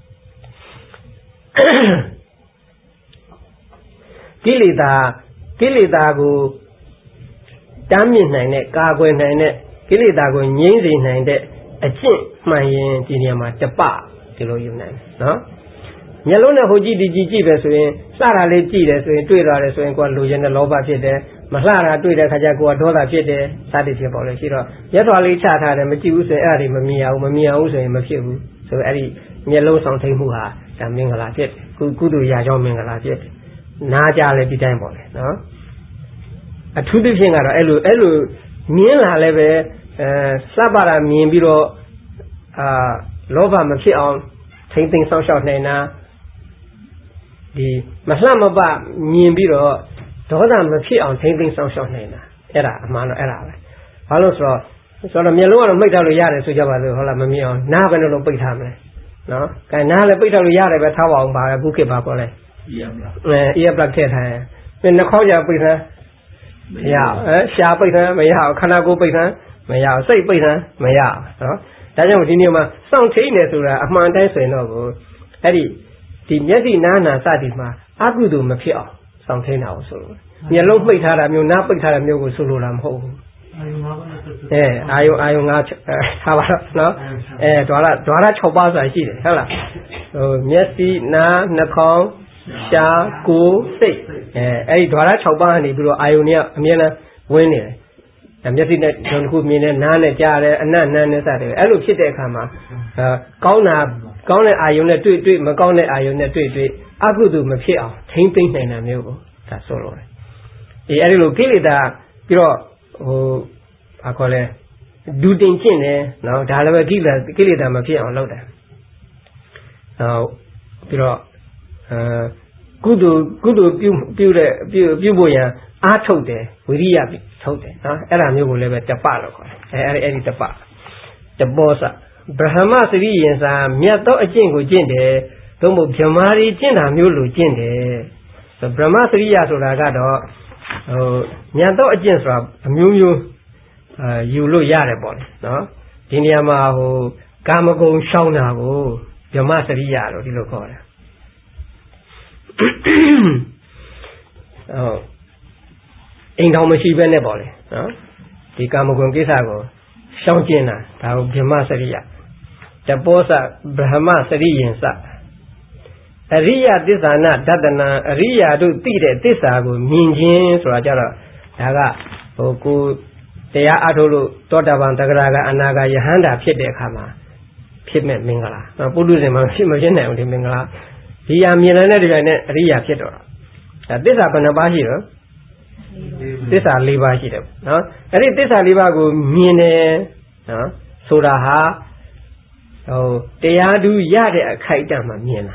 ကိလေသာကိလေသာကိုတားမြစ်နိုင်တဲ့ကာကွယ်နိုင်တဲ့ကိလေသာကိုငြိမ်းစေနိုင်တဲ့အကျင့်မှန်ရင်ဒီနေရာမှာတပဒီလိုယူနိုင်တယ်နော်မျက်လုံးနဲ့ဟိုကြည့်ဒီကြည့်ကြည့်ပဲဆိုရင်စတာလေးကြည့်တယ်ဆိုရင်တွေ့လာတယ်ဆိုရင်ကိုယ်လူရင်းနဲ့လောဘဖြစ်တယ်မလှတာတွေ့တဲ့ခါကျကိုယ်ကဒေါသဖြစ်တယ်စသည်ဖြစ်ပေါ်လို့ရှိတော့ရက်တော်လေးချထားတယ်မကြည့်ဘူးဆိုရင်အဲ့ဒါတွေမမြင်အောင်မမြင်အောင်ဆိုရင်မဖြစ်ဘူးဆိုတော့အဲ့ဒီမျက်လုံးဆောင်ထိန်မှုဟာဒါမင်္ဂလာဖြစ်ကုကုသိုလ်ရာကြောင့်မင်္ဂလာဖြစ်နားကြလည်းဒီတိုင်းပေါ့လေနော်အထူးသဖြင့်ကတော့အဲ့လိုအဲ့လိုမြင်လာလည်းပဲအဲစပ်ပါတာမြင်ပြီးတော့အာလောဘမဖြစ်အောင်ထိမ့်သိမ်းဆောက်ရှောက်နိုင်တာဒီမလှမပမြင်ပြီးတော့ဒေါသမဖြစ်အောင်ထိမ့်သိမ်းဆောက်ရှောက်နိုင်တာအဲ့ဒါအမှန်တော့အဲ့ဒါပဲဘာလို့ဆိုတော့ဆိုတော့မျက်လုံးကတော့မိတ်ထားလို့ရတယ်ဆိုကြပါစို့ဟုတ်လားမမြင်အောင်နားပဲလို့ပိတ်ထားမယ်နော်ကဲနားလည်းပိတ်ထားလို့ရတယ်ပဲထားပါအောင်ပါပဲခုခေတ်ပါပေါ့လေအဲ ear plug ထည့်ထားရင်နှာခေါင်းကြပိတ်ထားမရအဲရှားပိတ်ထားမရခန္ဓာကိုယ်ပိတ်ထားမရစိတ်ပိတ်ထားမရနော်ဒါကြောင့်ဒီနေ့မှာစောင့်ထိန်နေဆိုတာအမှန်တိုင်းဆိုရင်တော့ကိုအဲ့ဒီဒီမျက်စိနားနာစသည်မှာအကုသိုလ်မဖြစ်အောင်စောင့်ထိန်တာကိုဆိုလို့မျက်လုံးပိတ်ထားတာမျိုးနားပိတ်ထားတာမျိုးကိုဆိုလိုတာမဟုတ်ဘူးအဲအာယုအာယုငါထားပါတော့နော်အဲဒွါရဒွါရ၆ပါးဆိုတာရှိတယ်ဟုတ်လားဟိုမျက်စိနားနှာခေါင်းရှားကိုယ်စိတ်အဲအဲ့ဒီဒွါရ၆ပါးကနေပြီးတော့အာယုန်ကြီးအမြဲတမ်းဝင်နေတယ်ဒါမျက်စိနဲ့ဂျုံတစ်ခုမြင်နေနားနဲ့ကြားတယ်အနတ်နန်းနဲ့စတယ်အဲ့လိုဖြစ်တဲ့အခါမှာအဲကောင်းတာကောင်းတဲ့အာယုန်နဲ့တွေ့တွေ့မကောင်းတဲ့အာယုန်နဲ့တွေ့တွေ့အကုသိုလ်မဖြစ်အောင်ထိမ့်သိမ့်နိုင်တာမျိုးကိုဒါဆိုလို့တယ်အေးအဲ့ဒီလိုကိလေသာပြီးတော့ဟိုဘာခေါ်လဲဒူတင်ကျင့်တယ်နော်ဒါလည်းပဲကိလေသာကိလေသာမဖြစ်အောင်လုပ်တယ်နောက်ပြီးတော့အဲကုသိုလ်ကုသိုလ်ပြုပြုတဲ့ပြုပြုဖို့ရန်အားထုတ်တယ်ဝိရိယထုတ်တယ်နော်အဲ့ဒါမျိုးကိုလည်းပဲတပလို့ခေါ်တယ်အဲအဲ့ဒီအဲ့ဒီတပတပောစဗြဟ္မစရိယင်စာမြတ်သောအကျင့်ကိုကျင့်တယ်သို့မဟုတ်ဗြဟ္မာရီကျင့်တာမျိုးလိုကျင့်တယ်ဗြဟ္မစရိယဆိုတာကတော့ဟိုမြတ်သောအကျင့်ဆိုတာအမျိုးမျိုးအာယူလို့ရတယ်ပေါ့လေနော်ဒီနေရာမှာဟိုကာမဂုဏ်ရှောင်တာကိုဗြဟ္မစရိယလို့ဒီလိုခေါ်တယ်ဟုတ်အိမ်ထောင်မရှိဘဲနဲ့ပေါ့လေနော်ဒီကာမဂုဏ်ကိစ္စကိုရှောင်ကျင်တာဒါကိုဗြဟ္မစရိယတပောစဗြဟ္မစရိယင်စအရိယသစ္စာနာဒတနာအရိယာတို့သိတဲ့သစ္စာကိုမြင်ခြင်းဆိုတာကြတော့ဒါကဟိုကိုတရားအထုတ်လို့သောတာပန်တဂရကအနာဂယဟန္တာဖြစ်တဲ့အခါမှာဖြစ်မဲ့မင်္ဂလာပုထုဇဉ်မှာဖြစ်မဖြစ်နိုင်ဘူးဒီမင်္ဂလာဒီဟာမြင်တဲ့ဒီပိုင်းနဲ့အရိယာဖြစ်တော့ဒါသစ္စာဘယ်နှပါးရှိတော့သစ္စာ၄ပါးရှိတယ်နော်အဲ့ဒီသစ္စာ၄ပါးကိုမြင်တယ်နော်ဆိုတာဟာဟိုတရားသူရတဲ့အခိုက်အတန့်မှာမြင်တာ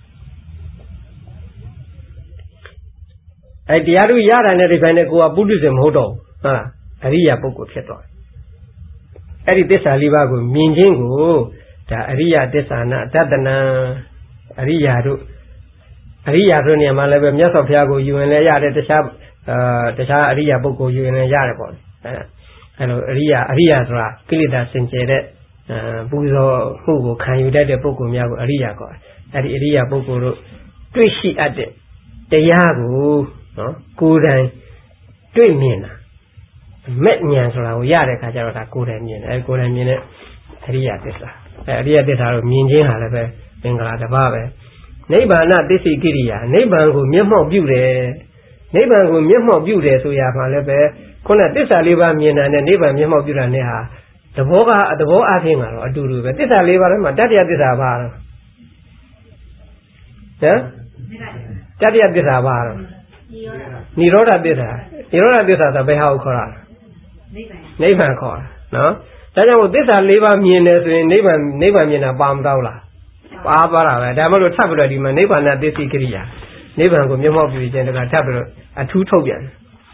အဲ့တရားသူရတာနဲ့ဒီပိုင်းနဲ့ကိုကပုထုဇဉ်မဟုတ်တော့ဟုတ်လားအရိယာပုဂ္ဂိုလ်ဖြစ်သွားအဲ့ဒီသစ္စာ၄ပါးကိုမြင်ခြင်းကိုဒါအရိယသစ္စာနာတတနာအရိယာတို့အရိယာဆိုနေရာမှာလည်းပဲမြတ်စွာဘုရားကိုယူရင်လည်းရတယ်တခြားအာတခြားအရိယာပုဂ္ဂိုလ်ယူရင်လည်းရတယ်ပေါ့အဲအဲ့လိုအရိယာအရိယာဆိုတာကိလေသာစင်ကြယ်တဲ့ပူဇော်မှုကိုခံယူတတ်တဲ့ပုဂ္ဂိုလ်များကိုအရိယာခေါ်တယ်အဲ့ဒီအရိယာပုဂ္ဂိုလ်တို့တွေ့ရှိအပ်တဲ့တရားကိုနော်ကိုယ်တိုင်တွေ့မြင်တာမဲ့ဉာဏ်ဆိုတာကိုရတဲ့ခါကျတော့ဒါကိုယ်တိုင်မြင်တယ်အဲကိုယ်တိုင်မြင်တဲ့အရိယသစ္စာအဲအရိယသစ္စာကိုမြင်ခြင်းဟာလည်းပဲမင်္ဂလာတစ်ပါးပဲနိဗ္ဗာန်သစ္စိကိရိယာနိဗ္ဗာန်ကိုမျက်မှောက်ပြုတယ်နိဗ္ဗာန်ကိုမျက်မှောက်ပြုတယ်ဆိုရမှာလည်းပဲခုနသစ္စာလေးပါးမြင်တာနဲ့နိဗ္ဗာန်မျက်မှောက်ပြုတာနဲ့ဟာသဘောကသဘောအချင်းကတော့အတူတူပဲသစ္စာလေးပါးထဲမှာတတ္တယသစ္စာပါတော့ဟမ်တတ္တယသစ္စာပါတော့နိရောဓသစ္စာနိရောဓသစ္စာဆိုဘယ်ဟာကိုခေါ်တာနိဗ္ဗာန်ခေါ်တာနော်ဒါကြောင့်မို့သစ္စာလေးပါးမြင်တယ်ဆိုရင်နိဗ္ဗာန်နိဗ္ဗာန်မြင်တာပါမတော့လားပါပါတာပဲဒါမှမဟုတ်ထပ်ပြီးတော့ဒီမှာနိဗ္ဗာန်သစ္စိကိရိယာနိဗ္ဗာန်ကိုမျက်မှောက်ပြုခြင်းတကထပ်ပြီးတော့အထူးထုတ်ပြန်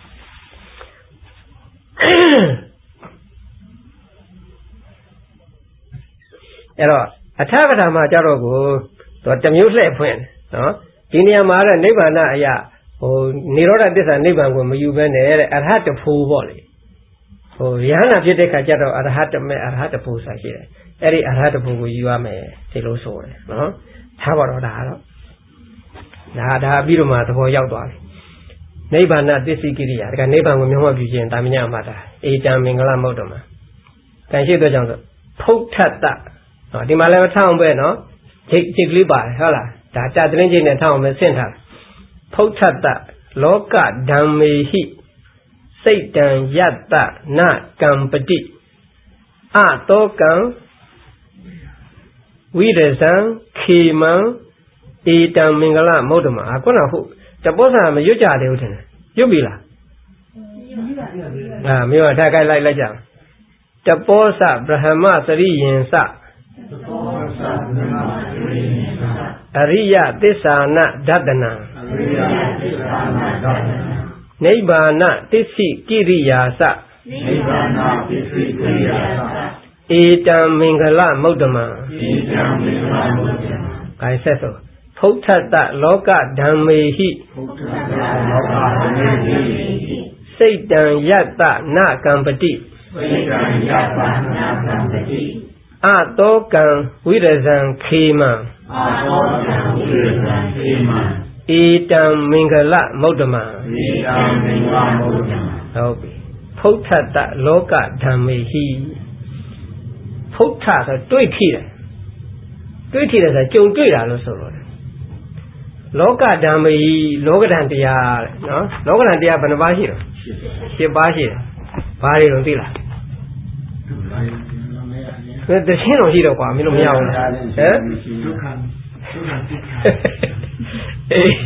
အဲ့တော့အထာဂတာမှာကြတော့ကိုတော့တမျိုးလှည့်ဖွင့်နော်ဒီနေရာမှာတော့နိဗ္ဗာန်အရာဟိုနိရောဓသစ္စာနိဗ္ဗာန်ကိုမယူဘဲနဲ့တဲ့အရဟတဖို့ပေါ့လေဟိုယဟနာဖြစ်တဲ့ခါကျတော့အရဟတမေအရဟတဖို့ဆိုရှိတယ်အဲ့ဒီအရဟတဖို့ကိုယူရမယ်ဒီလိုဆိုတယ်နော်ထားပါတော့ဒါကတော့ဒါဒါပြီးတော့မှသဘောရောက်သွားပြီနိဗ္ဗာန်သစ္စိကိရိယာဒါကနိဗ္ဗာန်ကိုမျက်မှောက်ပြုခြင်းတာမညမှာတာအေတံမင်္ဂလမௌတ္တမတန်ရှိတဲ့ကြောင့်ဆိုဖုဋ္ဌတ္တနော်ဒီမှာလည်းထောင်းပဲနော်ချိတ်ချိတ်ကလေးပါတယ်ဟုတ်လားဒါတာတင်းချိတ်နဲ့ထောင်းပဲဆင့်ထားဖုဋ္ဌတ္တလောကဓမ္မေဟိစိတ်တံယတ္တနကံပတိအတောကံဝိရဇံခေမံဧတံမင်္ဂလမௌတ္တမအခုနဟုတ်တပောစာမရွတ်ကြသေးဘူးထင်တယ်ရွတ်ပြီလားအာမြို့ထားခိုင်းလိုက်လိုက်ကြတပောစဗြဟ္မစရိယင်စအရိယသစ္စာနဒတနာနိဗ္ဗာန်သစ္စိကိရိယာစနိဗ္ဗာန်သစ္စိကိရိယာစဧတံမင်္ဂလမௌတ္တမဧတံမင်္ဂလမௌတ္တမခိုင်းဆက်ဆိုဖုဋ္ဌတ္တလောကဓမ္မေဟိဖုဋ္ဌတ္တလောကဓမ္မေဟိစိတ်တံယတ္တနကံပတိစိတ်တံယတ္တနကံပတိအတောကံဝိရဇံခေမံအတောကံဝိရဇံခေမံဧတံမင်္ဂလမௌတ္တမဧတံမင်္ဂလမௌတ္တမဟုတ်ပြီဖုဋ္ဌတ္တလောကဓမ္မေဟိဖုဋ္ဌဆိုတွေ့ထိတယ်တွေ့ထိတယ်ဆိုကြုံတွေ့တာလို့ဆိုလို့လောကဓမ္မေဟိလောကဓာန်တရားနော်လောကဓာန်တရားဘယ်နှပါးရှိတော့ရှစ်ပါးရှိတယ်ဘာတွေတော့သိလားဘယ်တခြင်းတော့ရှိတော့ကွာမင်းတို့မရဘူးလားဟမ်ဒုက္ခဒုက္ခအေး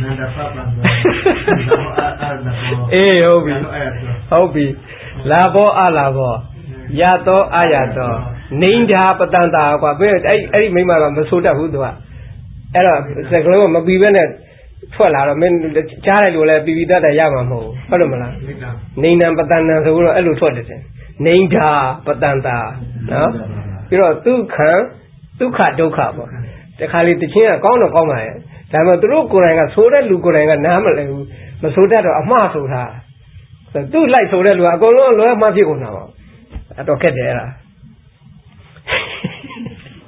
အေးဟုတ်ပြီဟုတ်ပြီလာဘောအလာဘောရသောအရသောနိန္ဒာပတန်တာကွာဘယ်အဲ့အဲ့ဒီမိမကမဆိုးတတ်ဘူးသူကအဲ့တော့စကလုံးကမပြီးဘဲနဲ့ထွက်လာတော့မင်းကြားတယ်လို့လည်းပြီးပြီးတတ်တယ်ရမှာမဟုတ်ဘူးဟုတ်တယ်မလားနိန္ဒံပတန်တံဆိုတော့အဲ့လိုထွက်တယ်နိန္ဒာပတန်တာနော်ပြီးတော့ဒုက္ခဒုက္ခဒုက္ခပေါ့တခါလေတခြင်းကကောင်းတော့ကောင်းပါရဲ့ဒါပေမဲ့သူတို့ကိုယ်တိုင်ကဆိုတဲ့လူကိုယ်တိုင်ကနားမလည်ဘူးမဆိုတတ်တော့အမှားဆိုတာသူ့လိုက်ဆိုတဲ့လူကအကုန်လုံးလွဲမှားဖြစ်ကုန်တာပေါ့အဲ့တော့ခက်တယ်အဲ့ဒါ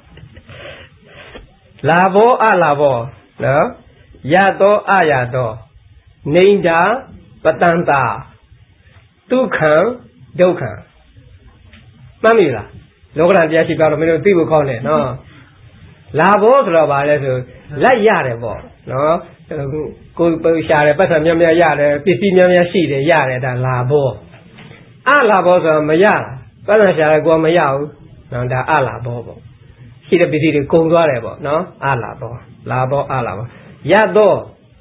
လာဘောအလာဘောနော်ရသောအရသောနေတာပတန်တာဒုက္ခံဒုက္ခံမှတ်မိလားလောကဓာတ်တရားရှိကြတော့မင်းတို့သိဖို့ကောင်းတယ်နော်လာဘောဆိုတော့ဗာလဲဆိုလက်ရတယ်ပေါ့နော်ကိုယ်ပုံရှာတယ်ပတ်စံများများရတယ်ပစ္စည်းများများရှိတယ်ရတယ်ဒါလာဘောအလာဘောဆိုတော့မရပတ်စံရှာတယ်ကိုယ်မရဘူးနော်ဒါအလာဘောပေါ့ရှိတဲ့ပစ္စည်းတွေကုန်သွားတယ်ပေါ့နော်အလာဘောလာဘောအလာဘောရတော့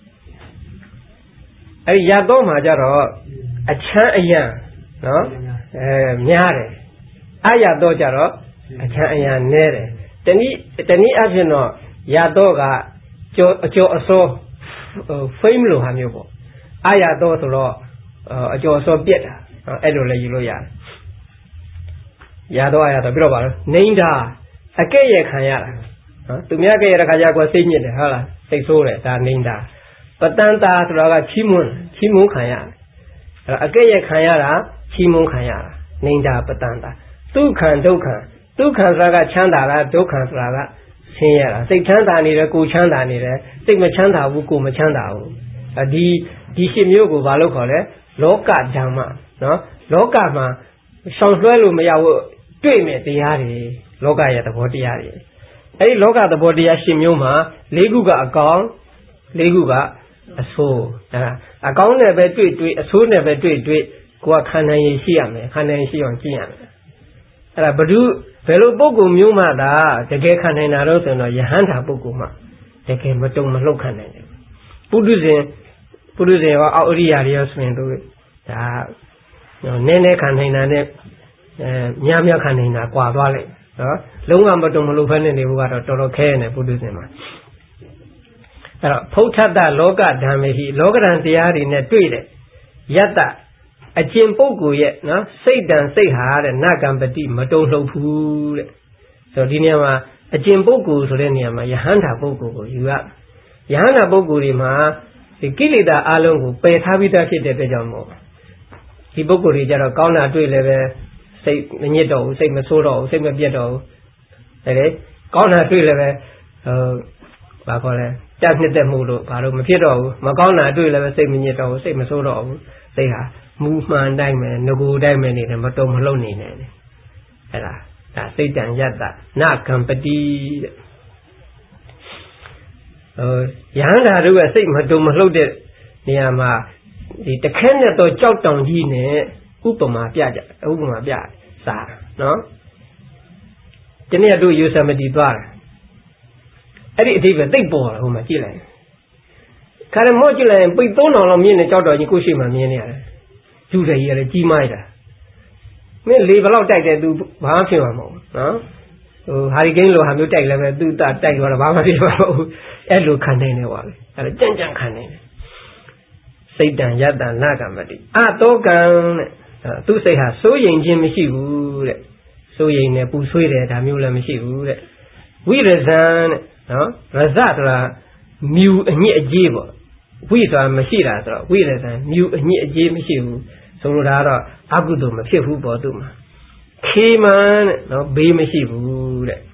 အဲ့ရတော့မှာကြတော့အချမ်းအယံနော်အဲများတယ်အရတော့ကြတော့အချမ်းအယံနည်းတယ်တနည်းတနည်းအဖြစ်တော့ရတော့ကကျော်အကျော်အစောဖိမ့်လို့ဟာမျိုးပေါ့အရတော့ဆိုတော့အကျော်အစောပြက်တာအဲ့လိုလည်းယူလို့ရတယ်ရတော့အရတော့ပြီးတော့ပါလို့နေတာအကဲ့ရခံရတာနော်သူများကဲ့ရတဲ့ခါကျကွာစိတ်ညစ်တယ်ဟုတ်လားစိတ်ဆိုးတယ်ဒါနေတာပတန်တာဆိုတာကချီးမွမ်းချီးမွမ်းခံရတယ်အဲ့အကဲ့ရခံရတာချီးမွမ်းခံရတာနေတာပတန်တာဒုက္ခံဒုက္ခံဒုက္ခံဆိုတာကချမ်းသာတာဒုက္ခံဆိုတာကဆင်းရဲတာစိတ်ချမ်းသာနေတယ်ကိုယ်ချမ်းသာနေတယ်စိတ်မချမ်းသာဘူးကိုယ်မချမ်းသာဘူးဒီဒီရှင်းမျိုးကိုဘာလို့ခေါ်လဲလောကဓမ္မနော်လောကမှာရှောင်လွှဲလို့မရဘူးတွေ့မယ်တရားတွေလောကရဲ့သဘောတရားတွေအဲဒီလောကသဘောတရားရှင်းမျိုးမှာလေးခုကအကောင်းလေးခုကအဆိုးအဲအကောင်းနဲ့ပဲတွေ့တွေ့အဆိုးနဲ့ပဲတွေ့တွေ့ကိုယ်ကခံနိုင်ရရှိရမယ်ခံနိုင်ရှိအောင်ကျင့်ရမယ်အဲ့ဒါဘ ᱹ ဘယ်လိုပုဂ္ဂိုလ်မျိုးမှသာတကယ်ခံနိုင်တာတော့ဆိုတော့ယဟန္တာပုဂ္ဂိုလ်မှတကယ်မတုံမလှုပ်ခံနိုင်တယ်ပုထုဇဉ်ပုထုဇဉ်ရောအောက်အရိယာတွေရောဆိုရင်တို့ဒါနည်းနည်းခံနိုင်တာနဲ့အဲများများခံနိုင်တာကွာသွားလိုက်နော်လုံးဝမတုံမလှုပ်ဖက်နေဘူးကတော့တော်တော်ခဲနေပုထုဇဉ်မှာအဲ့တော့ဖုဋ္ဌတလောကဓမ္မေဟိလောကဓာတ်တရားတွေနဲ့တွေ့တယ်ယတ္တအကျင့်ပုဂ္ဂိုလ်ရဲ့နော်စိတ်တန်စိတ်ဟာတဲ့နကံပတိမတုံ့လှုပ်ဘူးတဲ့ဆိုတော့ဒီနေရာမှာအကျင့်ပုဂ္ဂိုလ်ဆိုတဲ့နေရာမှာယဟန္တာပုဂ္ဂိုလ်ကိုယူရယဟန္တာပုဂ္ဂိုလ်တွေမှာဒီကိလေသာအလုံးကိုပယ်ထားပြီးသားဖြစ်တဲ့အတွက်ကြောင့်မို့ဒီပုဂ္ဂိုလ်တွေကြတော့ကောင်းတာတွေ့လည်းပဲစိတ်မညစ်တော့ဘူးစိတ်မဆိုးတော့ဘူးစိတ်မပြတ်တော့ဘူးအဲ့ဒါကောင်းတာတွေ့လည်းပဲဟိုဘာခေါ်လဲတတ်နှစ်သက်မှုလို့ဘာလို့မဖြစ်တော့ဘူးမကောင်းတာတွေ့လည်းပဲစိတ်မညစ်တော့ဘူးစိတ်မဆိုးတော့ဘူးစိတ်ဟာမူမှန်တိုင်းပဲငကိုတိုင်းပဲနေတယ်မတုံမလှုပ်နေတယ်အဲ့ဒါဒါစိတ်တန်ယတ္တနကံပတိတဲ့ဟိုယဟန္တာတို့ကစိတ်မတုံမလှုပ်တဲ့နေရာမှာဒီတခဲနဲ့တော့ကြောက်တောင်ကြီးနဲ့ဥပမာပြကြဥပမာပြစားနော်ဒီနေ့တို့ယူဆမတီသွားတယ်အဲ့ဒီအတိတ်ပဲတိတ်ပေါ်လာဟိုမှာကြည့်လိုက်ခါရမော့ကြည့်လိုက်ပိတ်သုံးတော်လောက်မြင့်နေကြောက်တော်ကြီးကိုရှိမှမြင်နေရတယ်ကျူတယ်ကြီးရတယ်ကြီးမိုက်တာမင်းလေဘလောက်တိုက်တယ် तू ဘာမှဖြစ်မှာမဟုတ်ဘူးနော်ဟိုဟာရီကိန်းလိုဟာမျိုးတိုက်လည်းပဲ तू တတိုက်သွားတော့ဘာမှဖြစ်မှာမဟုတ်ဘူးအဲ့လိုခံနေနေပါလေအဲ့ဒါကြံ့ကြံ့ခံနေတယ်စိတ်တန်ယတ္တနာကမတိအတောကံတဲ့သူစိတ်ဟာစိုးရိမ်ခြင်းမရှိဘူးတဲ့စိုးရိမ်နေပူဆွေးတယ်ဒါမျိုးလည်းမရှိဘူးတဲ့ဝိရဇံတဲ့နော်ရဇဆိုတာမြူအညစ်အကြေးပေါ့ဝိဆိုတာမရှိတာဆိုတော့ဝိရဇံမြူအညစ်အကြေးမရှိဘူးဆိုလိုတာကတော့အကုသိုလ်မဖြစ်ဘူးပေါ့သူ့မှာခေမန်တဲ့နော်ဘေးမရှိဘူးတဲ့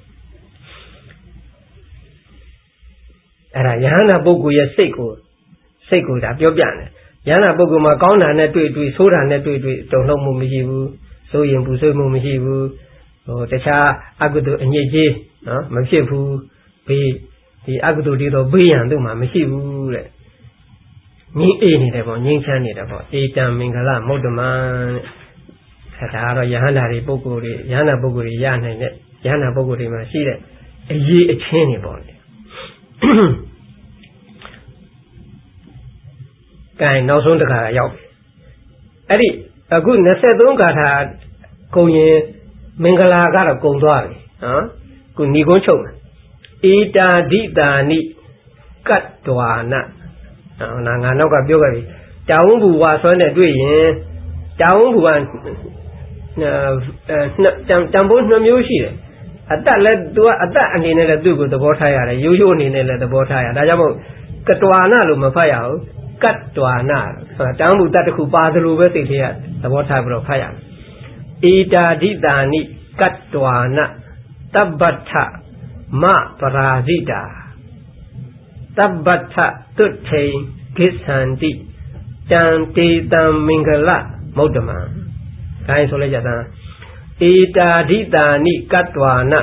အဲ့ဒါယဟန္တာပုဂ္ဂိုလ်ရဲ့စိတ်ကိုစိတ်ကိုဒါပြောပြတယ်ယဟန္တာပုဂ္ဂိုလ်မှာကောင်းတာနဲ့တွေ့တွေ့ဆိုးတာနဲ့တွေ့တွေ့တုံ့လှုပ်မှုမရှိဘူးဆိုရင်ပူဆွေးမှုမရှိဘူးဟိုတခြားအကုသိုလ်အညစ်အကြေးနော်မဖြစ်ဘူးဘေးဒီအကုသိုလ်တွေတော့ဘေးရန်သူ့မှာမရှိဘူးတဲ့ငြိမ်းအေးနေတယ်ပေါ့ငြိမ်းချမ်းနေတယ်ပေါ့အေတံမင်္ဂလမௌတ္တမံတဲ့ဒါကတော့ယဟန္တာတွေပုဂ္ဂိုလ်တွေယဟန္တာပုဂ္ဂိုလ်တွေရနိုင်တဲ့ယဟန္တာပုဂ္ဂိုလ်တွေမှာရှိတဲ့အရေးအချင်းတွေပေါ့လေကဲနောက်ဆုံးတစ်ခါရောက်ပြီအဲ့ဒီအခု၂၃ဂါထာကုန်ရင်မင်္ဂလာကတော့ကုန်သွားပြီနော်ခုဏီကုန်းချုပ်မယ်ဧတာဒိတာနိကတ္တဝါနနာငါနောက်ကပြောခဲ့ပြီတာဝုဘူဝါဆွမ်းနဲ့တွေ့ရင်တာဝုဘူကတံပိုးနှစ်မျိုးရှိတယ်အတ္တလည်းသူကအတ္တအနေနဲ့လည်းသူ့ကိုသဘောထားရတယ်ရိုးရိုးအနေနဲ့လည်းသဘောထားရဒါကြောင့်မို့ကတ္တဝါနလို့မဖတ်ရဘူးကတ္တဝါနဆိုတာတံဘူတတ်တစ်ခုပါသလိုပဲသိသေးရသဘောထားပြီးတော့ဖတ်ရတယ်ဧတာဒိတာနိကတ္တဝါနတပ္ပထ ma parasita tabbatha tuthei gisanti chanti tam mingala maudama ဒါဆိုလိုက်ကြတာဧတာဒိတာနိကတ္တဝါန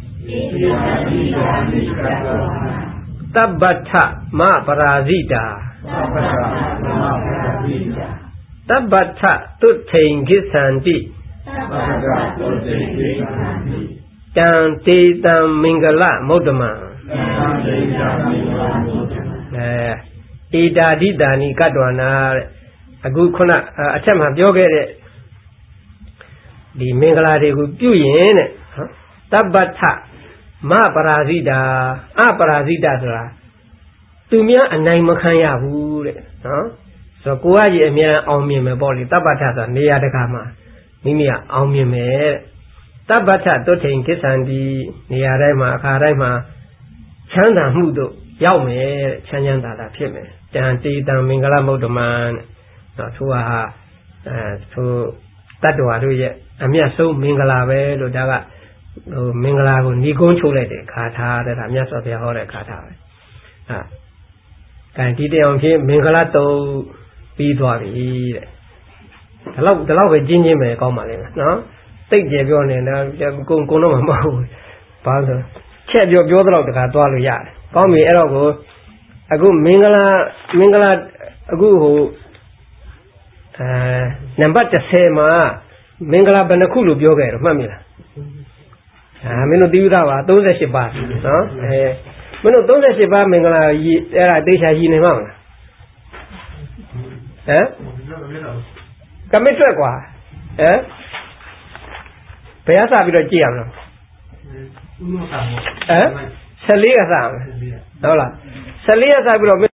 တပ္ပထမပရာဇိတာတပ္ပထတုထိန်ခိသန္တိတံတေတံမင်္ဂလမௌတ္တမအဲဧတာဒိတာနိကတ္တဝါနာတဲ့အခုခုနအထက်မှာပြောခဲ့တဲ့ဒီမင်္ဂလာတွေကိုပြုရင်တဲ့တပ္ပထမပရာဇိတာအပရာဇိတာဆိုတာသူများအနိုင်မခံရဘူးတဲ့နော်ဆိုတော့ကိုကကြီးအများအောင်မြင်မယ်ပေါ့လေတပ္ပထဆိုတာနေရာတကာမှာမိမိကအောင်မြင်မယ်တဲ့တပ္ပထတုထိန်ကိစ္ဆန္တိနေရာတိုင်းမှာအခါတိုင်းမှာချမ်းသာမှုတို့ရောက်မယ်တဲ့ချမ်းချမ်းသာသာဖြစ်မယ်တန်တေတံမင်္ဂလမௌတ္တမန်နော်သူဟာအဲသူတတ္တဝါတို့ရဲ့အမြတ်ဆုံးမင်္ဂလာပဲလို့ဒါကဟိုမင်္ဂလာကိုညီကုန်းချုပ်လိုက်တဲ့ခါထားတဲ့ဒါမြတ်စွာဘုရားဟောတဲ့ခါထားပဲဟာအဲဒီတရားဖြစ်မင်္ဂလာတုံးပြီးသွားပြီတဲ့ဒါတော့ဒါတော့ပဲကျင်းချင်းပဲကောင်းပါလိမ့်မယ်နော်တိတ်ကြပြောနေတာကုံကုံတော့မမဟုတ်ဘူးဘာလို့ချက်ပြောပြောတော့တခါသွားလို့ရတယ်ကောင်းပြီအဲ့တော့ကိုအခုမင်္ဂလာမင်္ဂလာအခုဟိုအဲနံပါတ်တစ်ဆယ်မှာမင်္ဂလာဘယ်နှခုလို့ပြောခဲ့တော့မှတ်မိလားအာမင်းတို့သိဥသားပါသုံးဆယ်ပါးနော်အဲမင်းတို့သုံးဆယ်ပါးမင်္ဂလာအဲ့ဒါတေချာရည်နေမှာမလားဟမ်ကမစ်တွက်ကွာဟမ်ဘယ်အစားပြီးတော့ကြည့်ရမလားဟမ်ဆယ်လေးကစားမယ်ဟုတ်လားဆယ်လေးကစားပြီးတော့